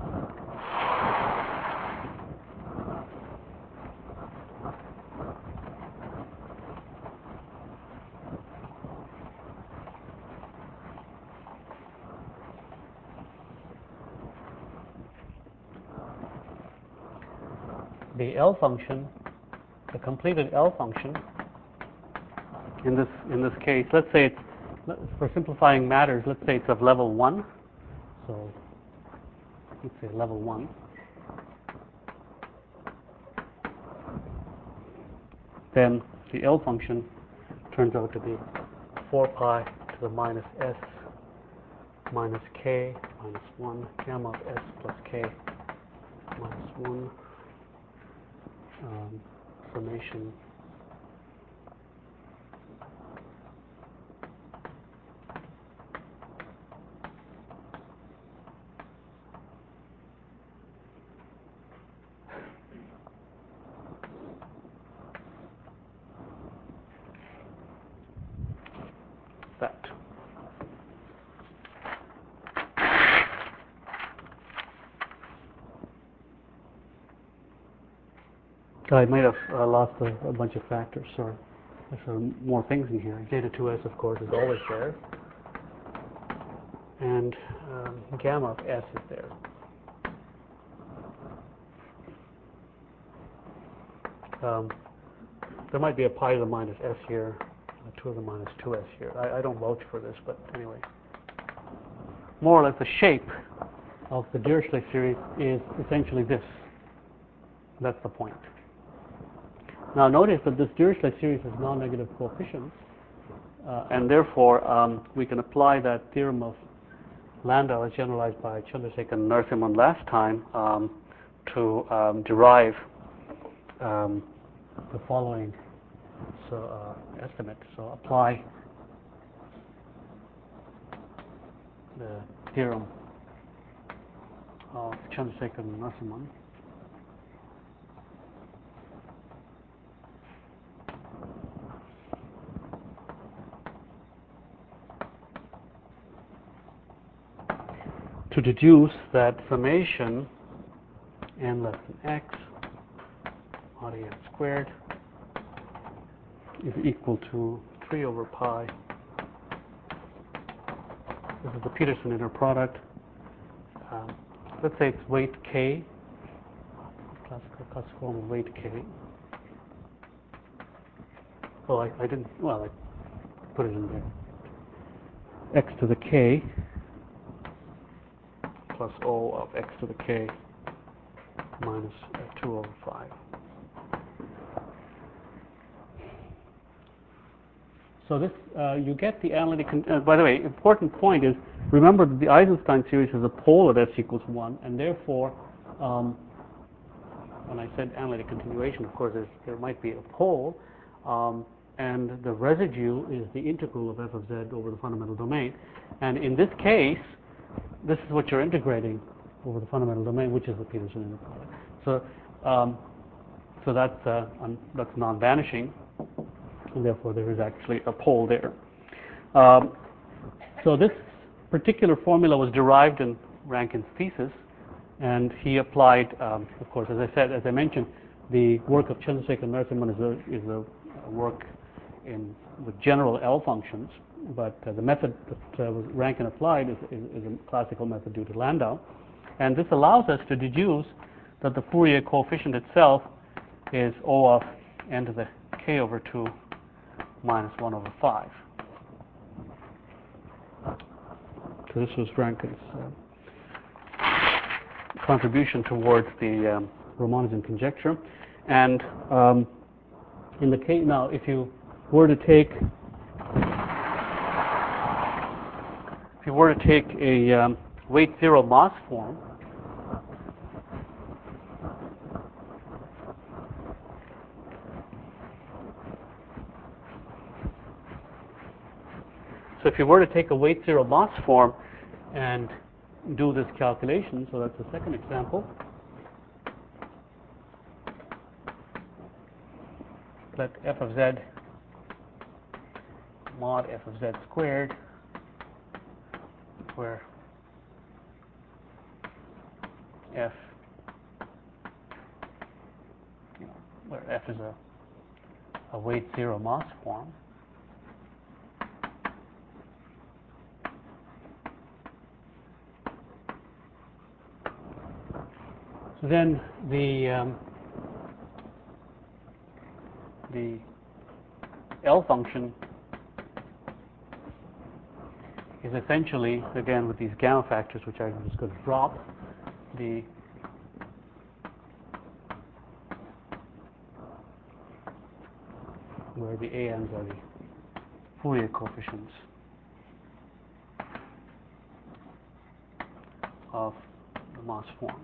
The L function, the completed L function, in this in this case, let's say it's, for simplifying matters, let's say it's of level one. So let's say level one. Then the L function turns out to be four pi to the minus s minus k minus one gamma of s plus k minus one. Um, summation that. I might have uh, lost a, a bunch of factors, sorry. There's uh, more things in here. Zeta two s, of course, is always there. And um, gamma of s is there. Um, there might be a pi to the minus s here, a two to the minus two s here. I, I don't vouch for this, but anyway. More or less the shape of the Dirichlet series is essentially this. That's the point. Now notice that this Dirichlet series has non-negative coefficients, uh, and therefore um, we can apply that theorem of Landau as generalized by Chandrasekhar and Narasimhan last time um, to um, derive um, the following so, uh, estimate. So apply the theorem of Chandrasekhar and Narasimhan. To deduce that summation n less than x mod a n squared is equal to three over pi. This is the Peterson inner product. Um, let's say it's weight k, classical classical form of weight k. Well, I, I didn't, well, I put it in there. X to the k plus O of x to the k minus uh, two over five. So this, uh, you get the analytic, con uh, by the way, important point is, remember that the Eisenstein series has a pole at s equals one, and therefore, um, when I said analytic continuation, of course, there might be a pole, um, and the residue is the integral of f of z over the fundamental domain. And in this case, this is what you're integrating over the fundamental domain, which is the Peterson inner product. So, um, so that's uh, un that's non-vanishing, and therefore there is actually a pole there. Um, so this particular formula was derived in Rankin's thesis, and he applied, um, of course, as I said, as I mentioned, the work of Chandrasekhar Narasimhan is a, is a work in with general L functions, but uh, the method that uh, Rankin applied is, is, is a classical method due to Landau. And this allows us to deduce that the Fourier coefficient itself is O of n to the k over two minus one over five. So this was Rankin's uh, contribution towards the um, Ramanujan conjecture. And um, in the case now, if you were to take if you were to take a um, weight zero mass form, so if you were to take a weight zero mass form and do this calculation, so that's the second example. Let f of z mod f of z squared, where f, you know, where f is a, a weight zero mass form. So then the um, the L function is essentially, again with these gamma factors, which I'm just going to drop, the where the A Ns are the Fourier coefficients of the mass form.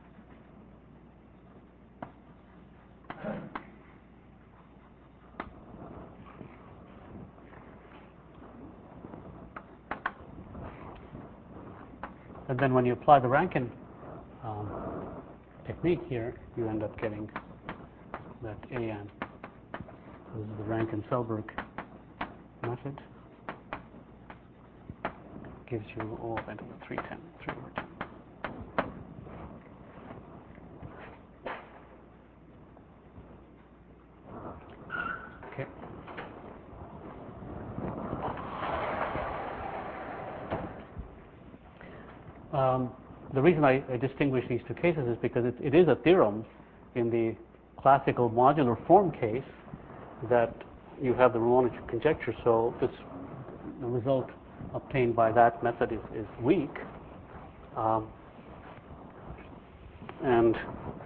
And then when you apply the Rankin um, technique here, you end up getting that A N. This is the Rankin-Selberg method. Gives you O of n to the three ten, three over ten. Okay. Um, the reason I, I distinguish these two cases is because it, it is a theorem in the classical modular form case that you have the Ramanujan conjecture, so this the result obtained by that method is, is weak. Um, and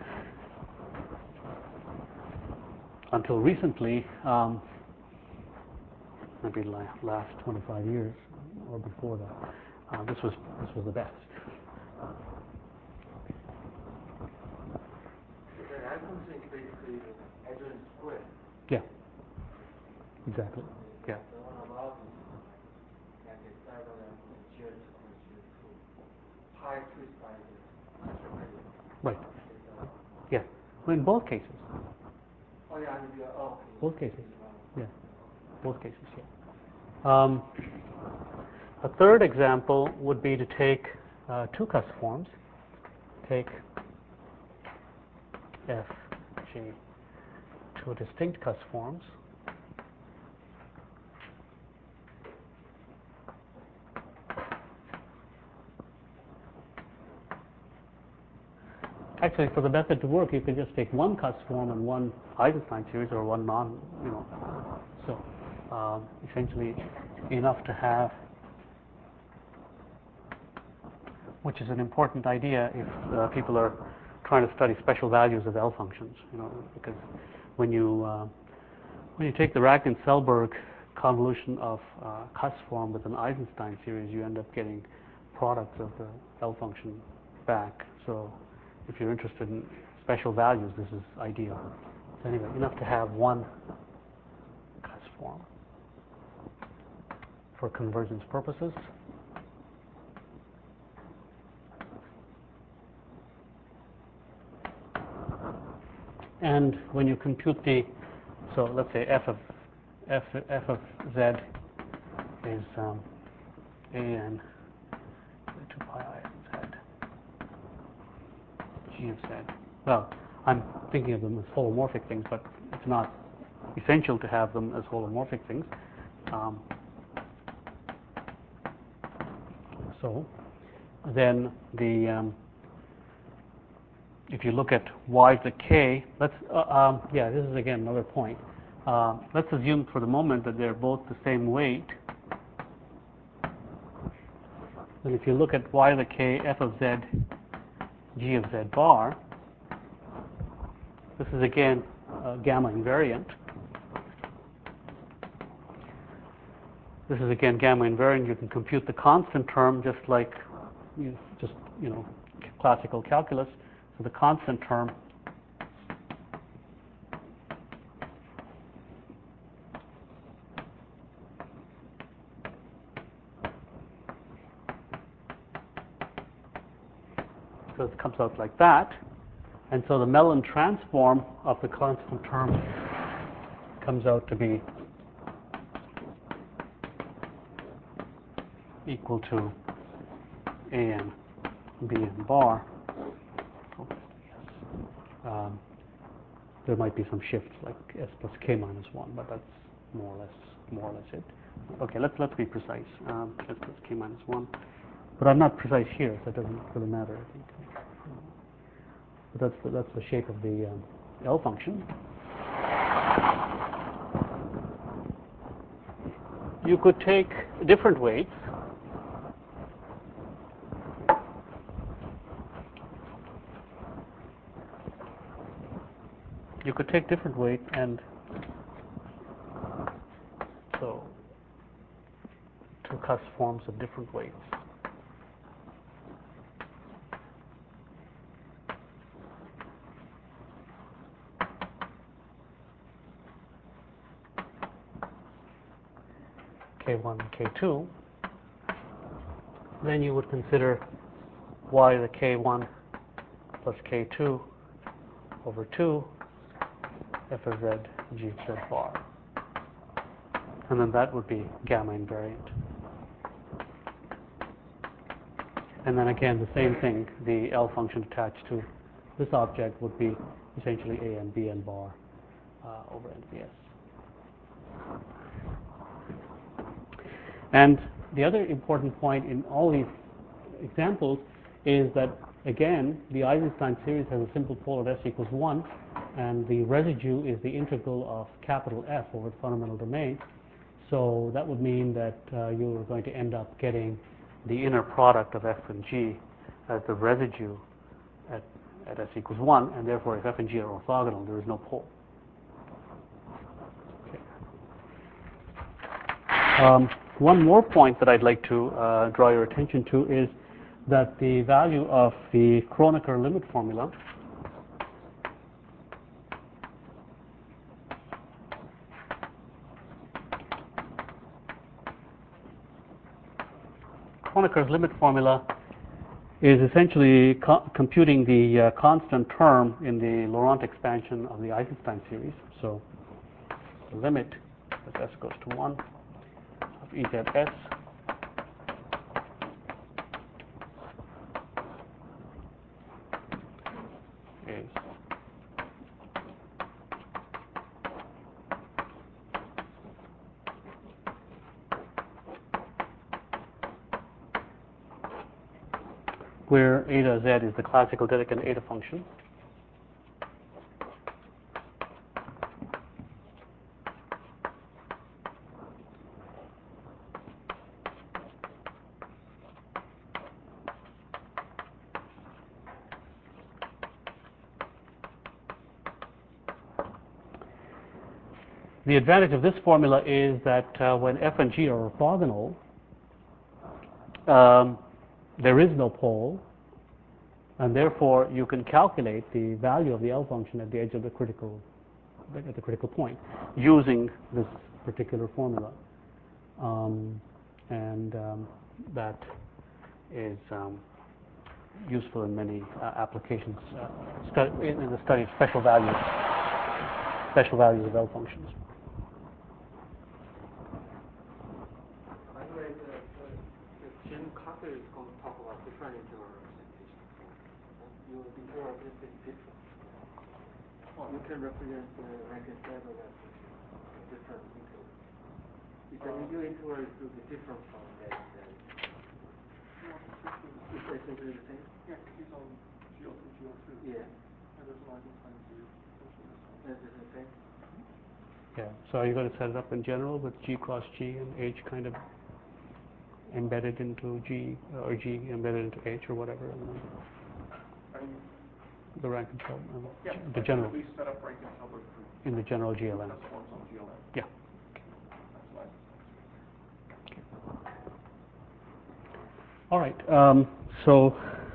until recently, um, maybe la last twenty-five years or before that, uh, this was this was the best. The L function is basically the adjoint square. Yeah, exactly. Yeah. The one above is like a diagonal adjoint to pi twist by the square. Right. Yeah. Well, in both cases. Oh yeah, and the, oh, okay. Both cases. Yeah. Both cases. Yeah. Um, a third example would be to take uh, two cusp forms. Take F, G, two distinct cusp forms. Actually, for the method to work, you can just take one cusp form and one Eisenstein series, or one non, you know. So, um, essentially, enough to have, which is an important idea if uh, people are trying to study special values of L functions, you know, because when you uh, when you take the Rankin-Selberg convolution of uh, cusp form with an Eisenstein series, you end up getting products of the L function back. So, if you're interested in special values, this is ideal. So anyway, enough to have one cusp form for convergence purposes. And when you compute the, so let's say f of f f of z is um, a n two pi I of z. G of z. Well, I'm thinking of them as holomorphic things, but it's not essential to have them as holomorphic things. Um, so then the um, if you look at y to the k, let's uh, um, yeah, this is again another point. Uh, let's assume for the moment that they're both the same weight. then if you look at y to the k f of z g of z bar, this is again uh, gamma invariant. This is again gamma invariant. You can compute the constant term just like you just you know classical calculus. So the constant term so it comes out like that. And so the Mellon transform of the constant term comes out to be equal to A n B n bar. Um, there might be some shifts like s plus k minus one, but that's more or less more or less it. Okay, let's let's be precise. Um, s plus k minus one, but I'm not precise here, so it doesn't really matter, I think. But that's the, that's the shape of the um, L function. You could take different weights. You could take different weights and so two cusp forms of different weights. K one and K two. Then you would consider y to the K one plus K two over two f of z g of z bar. And then that would be gamma invariant. And then again, the same thing, the L function attached to this object would be essentially A n B n bar uh, over N V S. And the other important point in all these examples is that, again, the Eisenstein series has a simple pole at s equals one, and the residue is the integral of capital F over the fundamental domain. So that would mean that uh, you are going to end up getting the inner product of F and G as the residue at, at s equals one, and therefore if F and G are orthogonal, there is no pole. Okay. Um, one more point that I'd like to uh, draw your attention to is that the value of the Kronecker limit formula Kronecker's limit formula is essentially co computing the uh, constant term in the Laurent expansion of the Eisenstein series. So the limit as s goes to one of E Z S is where eta z is the classical Dedekind eta function. The advantage of this formula is that uh, when F and G are orthogonal, um, there is no pole, and therefore you can calculate the value of the L function at the edge of the critical at the critical point using this particular formula, um, and um, that is um, useful in many uh, applications uh, in, in the study of special values, special values of L functions. Jim Cotter is going to talk about different integral representation. Your integral is different. Well, you can represent the Rankin-Slater representation in different integrals. Because uh, your integral is will be different from that. that. It's essentially the same? Yeah, it's on G O two, G O two. Yeah. And there's one Einstein series. Is it the same? Yeah. So are you going to set it up in general with G cross G and H kind of embedded into G or G embedded into H or whatever. I mean, the Rankin-Selberg, uh, yeah, the general, we set up Rankin-Selberg for in the general G L M. test forms on G L M. Yeah. That's fine. All right. Um, so,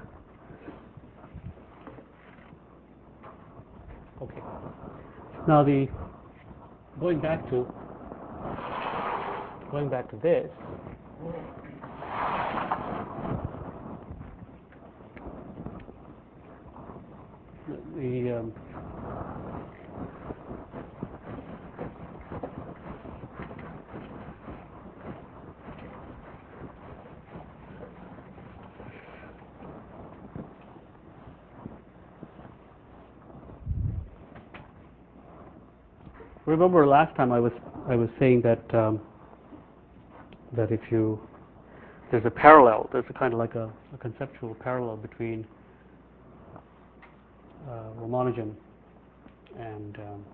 okay. Now the going back to going back to this. The um, remember last time I was I was saying that um, that if you there's a parallel, there's a kind of like a, a conceptual parallel between uh, Ramanujan and um,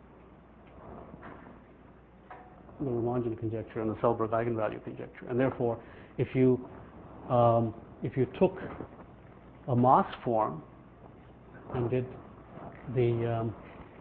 the Ramanujan conjecture and the Selberg eigenvalue conjecture, and therefore, if you um, if you took a Moss form and did the um,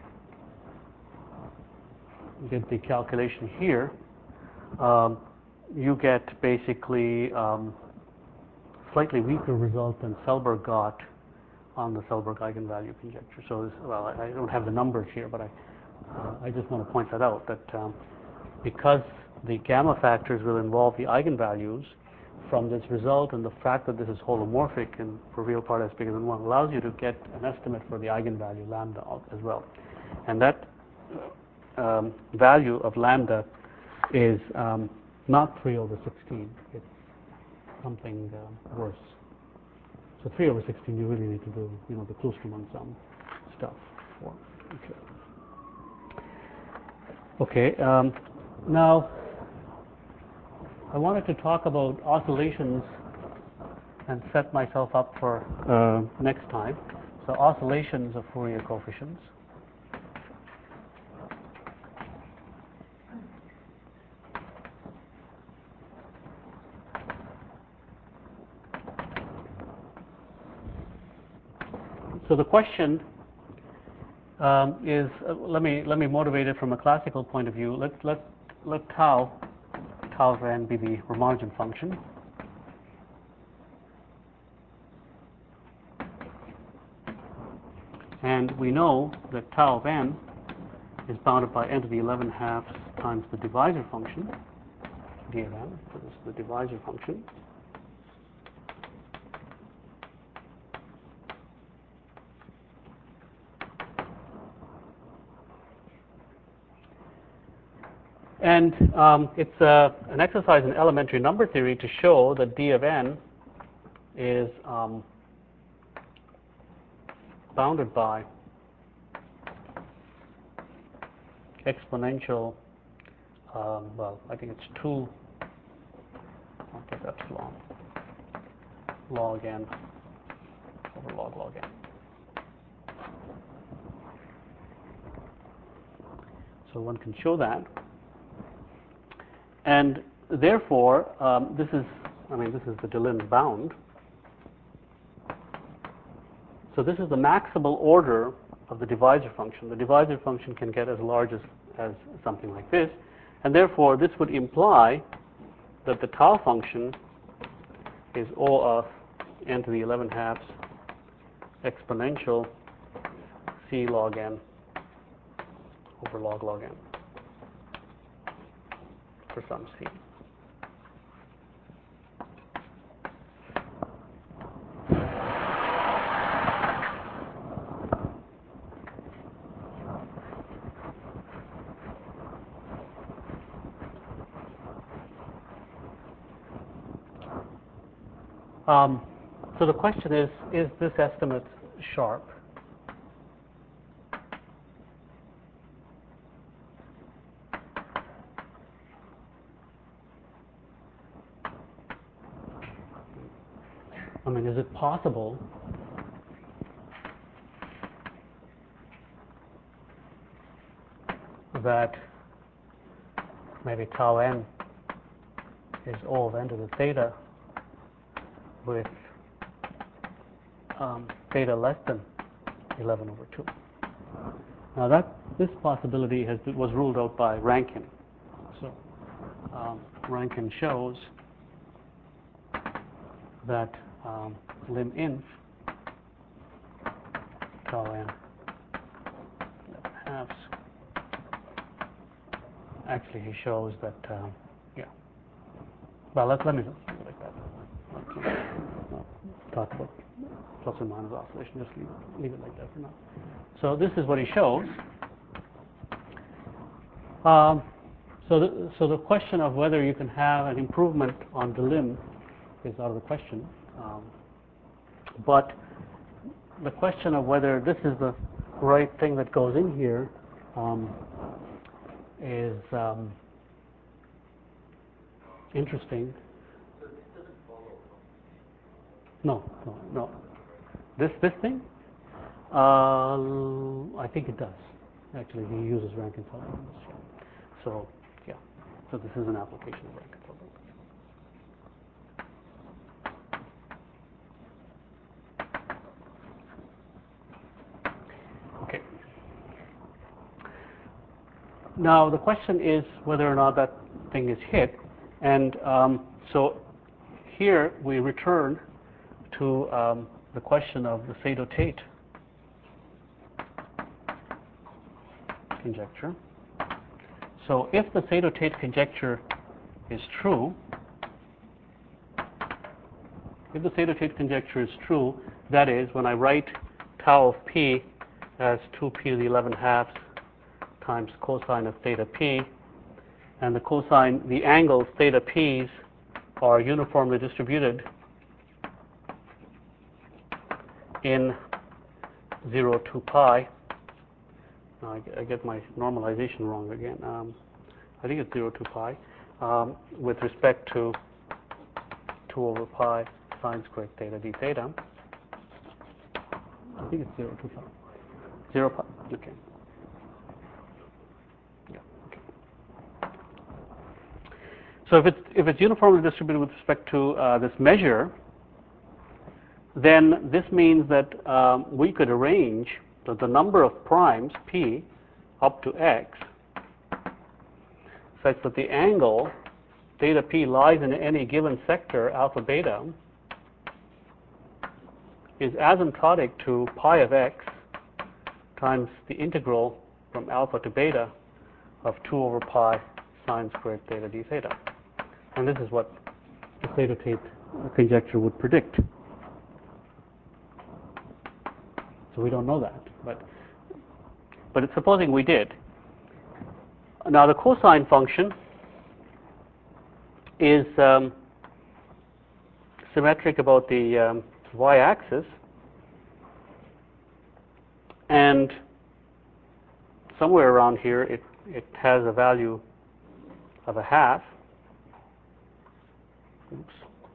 did the calculation here, um, you get basically um, slightly weaker result than Selberg got on the Selberg eigenvalue conjecture. So, this, well, I, I don't have the numbers here, but I uh, I just want to point that out that um, because the gamma factors will involve the eigenvalues from this result, and the fact that this is holomorphic and for real part s bigger than one allows you to get an estimate for the eigenvalue lambda as well, and that um, value of lambda is um, not three over sixteen. It's something uh, worse. So three over sixteen, you really need to do, you know, the close to one sum stuff for. Okay. Okay. Um, now, I wanted to talk about oscillations and set myself up for uh, next time. So oscillations of Fourier coefficients. So the question um, is, uh, let me let me motivate it from a classical point of view. Let let let tau tau of n be the Ramanujan function, and we know that tau of n is bounded by n to the eleven halves times the divisor function d of n. So this is the divisor function. And um, it's uh, an exercise in elementary number theory to show that d of n is um, bounded by exponential, um, well, I think it's two, not just epsilon, log n over log log n. So one can show that. And therefore, um, this is, I mean, this is the Deligne bound. So this is the maximal order of the divisor function. The divisor function can get as large as, as something like this. And therefore, this would imply that the tau function is O of n to the eleven halves exponential c log n over log log n for some c. Um, so the question is, is this estimate sharp? I mean, is it possible that maybe tau n is O of n to the theta with um, theta less than eleven over two. Now that this possibility has was ruled out by Rankine. So um, Rankine shows that um, lim inf tau n halves. Actually, he shows that um, yeah. Well, let let me just leave it like that. Not talk about plus or minus oscillation. Just leave it, leave it like that for now. So this is what he shows. Um, so, the, so the question of whether you can have an improvement on the limb is out of the question. Um, but the question of whether this is the right thing that goes in here um, is um, interesting. So this doesn't follow from No, no, no. This this thing. Uh, I think it does. Actually, he uses Rankine cell. So, yeah. So this is an application of Rankine cell. Okay. Now the question is whether or not that thing is hit, and um, so here we return to um, the question of the Sato-Tate conjecture. So if the Sato-Tate conjecture is true, if the Sato-Tate conjecture is true, that is, when I write tau of p as two p to the eleven halves times cosine of theta p, and the cosine, the angles theta p's are uniformly distributed in zero to pi. Now I, I get my normalization wrong again. Um, I think it's zero to pi um, with respect to two over pi sine squared theta d theta. I think it's zero to pi. Zero pi. Okay. Yeah. Okay. So if it's if it's uniformly distributed with respect to uh, this measure, then this means that um, we could arrange the, the number of primes p up to x such that the angle theta p lies in any given sector alpha beta is asymptotic to pi of x times the integral from alpha to beta of two over pi sine squared theta d theta. And this is what the Sato-Tate conjecture would predict. So we don't know that, but but it's supposing we did. Now the cosine function is um, symmetric about the um, y-axis, and somewhere around here it, it has a value of a half. Oops.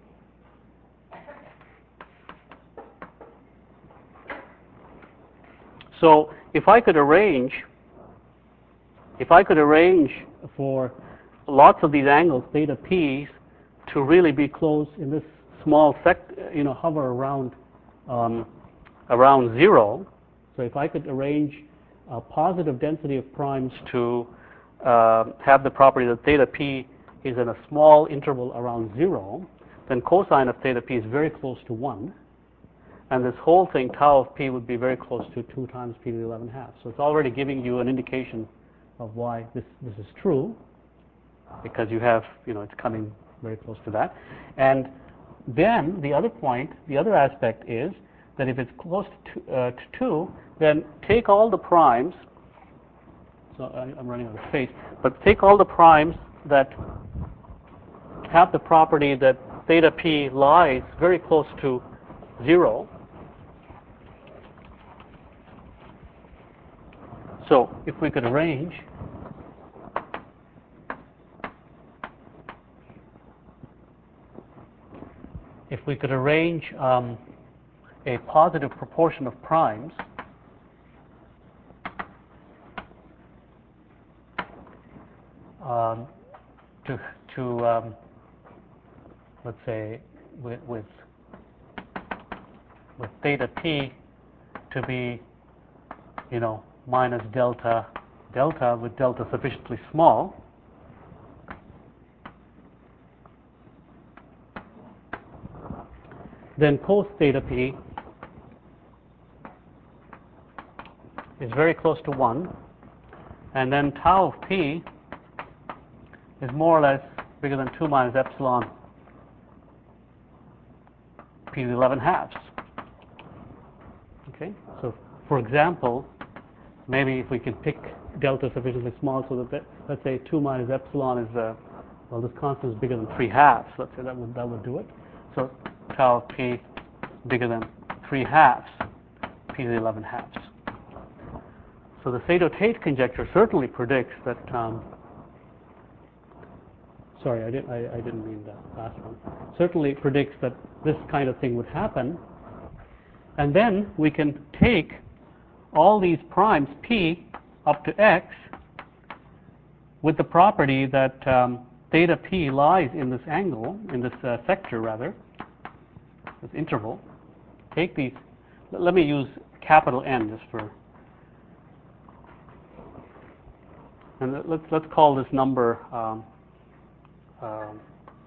So if I could arrange, if I could arrange for lots of these angles, theta p's, to really be close in this small sect, you know, hover around um, around zero. So if I could arrange a positive density of primes to uh, have the property that theta p is in a small interval around zero, then cosine of theta p is very close to one. And this whole thing, tau of p, would be very close to two times p to the eleven halves. So it's already giving you an indication of why this, this is true, because you have, you know, it's coming very close to that. And then the other point, the other aspect is that if it's close to two, uh, to two then take all the primes, so I, I'm running out of space, but take all the primes that have the property that theta p lies very close to zero. So if we could arrange if we could arrange um, a positive proportion of primes um, to to um, let's say, with, with, with theta p to be, you know, minus delta delta with delta sufficiently small, then post theta p is very close to one, and then tau of p is more or less bigger than two minus epsilon p to the eleven halves. Okay, so for example, maybe if we can pick delta sufficiently small so that, the, let's say two minus epsilon is, uh, well, this constant is bigger than three halves. Let's say that would that would do it. So tau of p bigger than three halves, p to the eleven halves. So the Sato-Tate conjecture certainly predicts that. Um, sorry, I didn't. I, I didn't mean that last one. Certainly predicts that this kind of thing would happen, and then we can take all these primes p up to x with the property that um, theta p lies in this angle, in this uh, sector rather, this interval. Take these. Let me use capital N just for. And let's let's call this number. Um, um,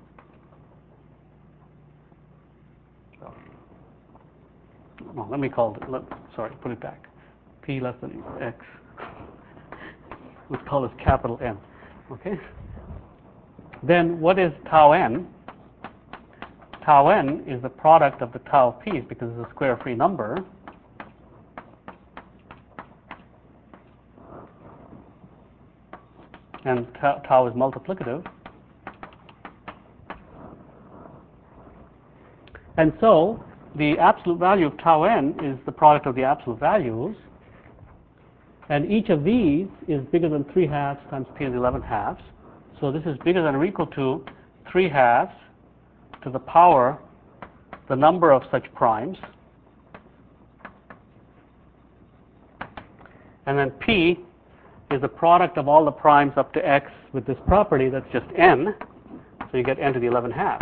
well, let me call it. Let, sorry, put it back. P less than x. Let's call this capital N. Okay. Then what is tau n? Tau n is the product of the tau of p's because it's a square free number. And tau, tau is multiplicative. And so the absolute value of tau n is the product of the absolute values. And each of these is bigger than three halves times p to the eleven halves. So this is bigger than or equal to three halves to the power, the number of such primes. And then p is the product of all the primes up to x with this property that's just n. So you get n to the eleven halves.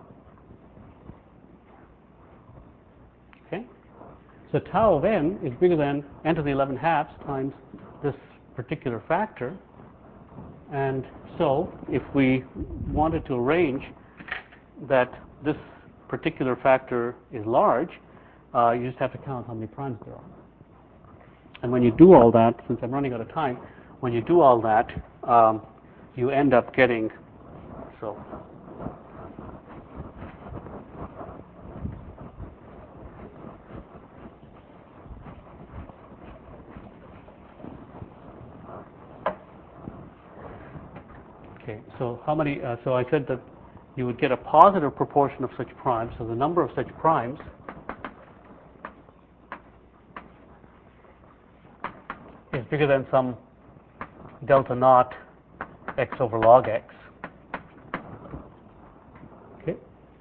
Okay? So tau of n is bigger than n to the eleven halves times this particular factor. And so if we wanted to arrange that this particular factor is large, uh, you just have to count how many primes there are. And when you do all that, since I'm running out of time, when you do all that, um, you end up getting, so okay, so how many, uh, so I said that you would get a positive proportion of such primes, so the number of such primes is bigger than some delta naught x over log x. Okay.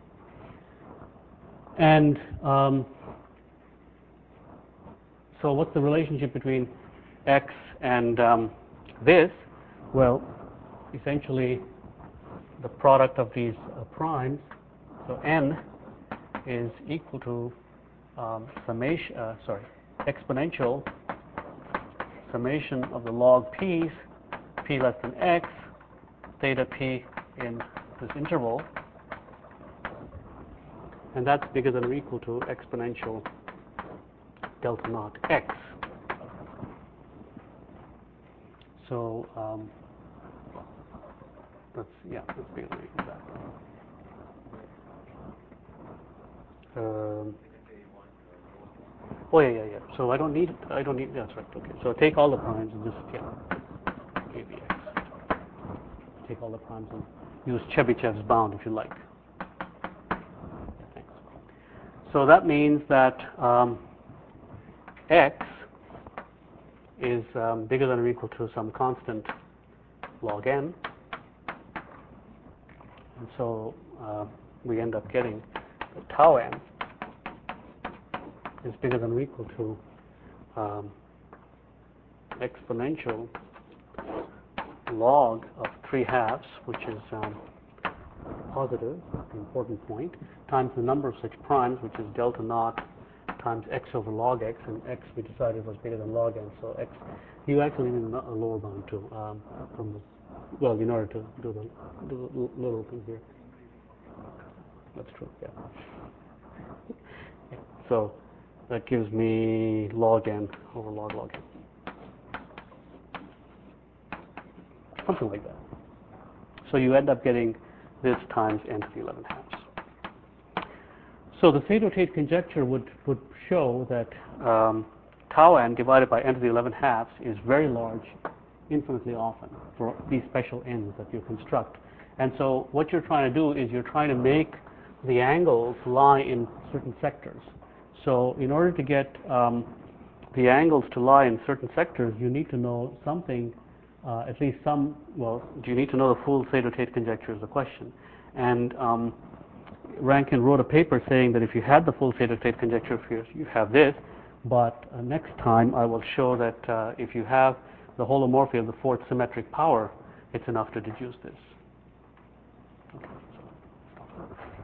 And um, so what's the relationship between x and um, this? Well, essentially the product of these uh, primes, so n is equal to um, summation, uh, sorry, exponential summation of the log p's, p less than x, theta p in this interval, and that's bigger than or equal to exponential delta naught x. So um, that's, yeah, that's bigger than or equal to that. Um, oh yeah, yeah, yeah. So I don't need, I don't need, that's right, okay. So take all the primes and just, yeah, A B X. Take all the primes and use Chebyshev's bound if you like. Thanks. So that means that um, x is um, bigger than or equal to some constant log n. And so uh, we end up getting that tau n is bigger than or equal to um, exponential log of three halves, which is um, positive, the important point, times the number of such primes, which is delta naught times x over log x, and x we decided was bigger than log n, so x, you actually need a lower bound too, um, from the, well, in order to do the, do the little thing here. That's true, yeah. So that gives me log n over log log n. Something like that. So you end up getting this times n to the eleven halves. So the Fedor-Tate conjecture would, would show that um, tau n divided by n to the eleven halves is very large infinitely often for these special n's that you construct. And so what you're trying to do is you're trying to make the angles lie in certain sectors. So in order to get um, the angles to lie in certain sectors, you need to know something, uh, at least some, well, do you need to know the full Fedor-Tate conjecture is the question. And um, Rankin wrote a paper saying that if you had the full Fedor-Tate conjecture, you have this, but uh, next time I will show that uh, if you have the holomorphy of the fourth symmetric power, it's enough to deduce this. Okay, so stop.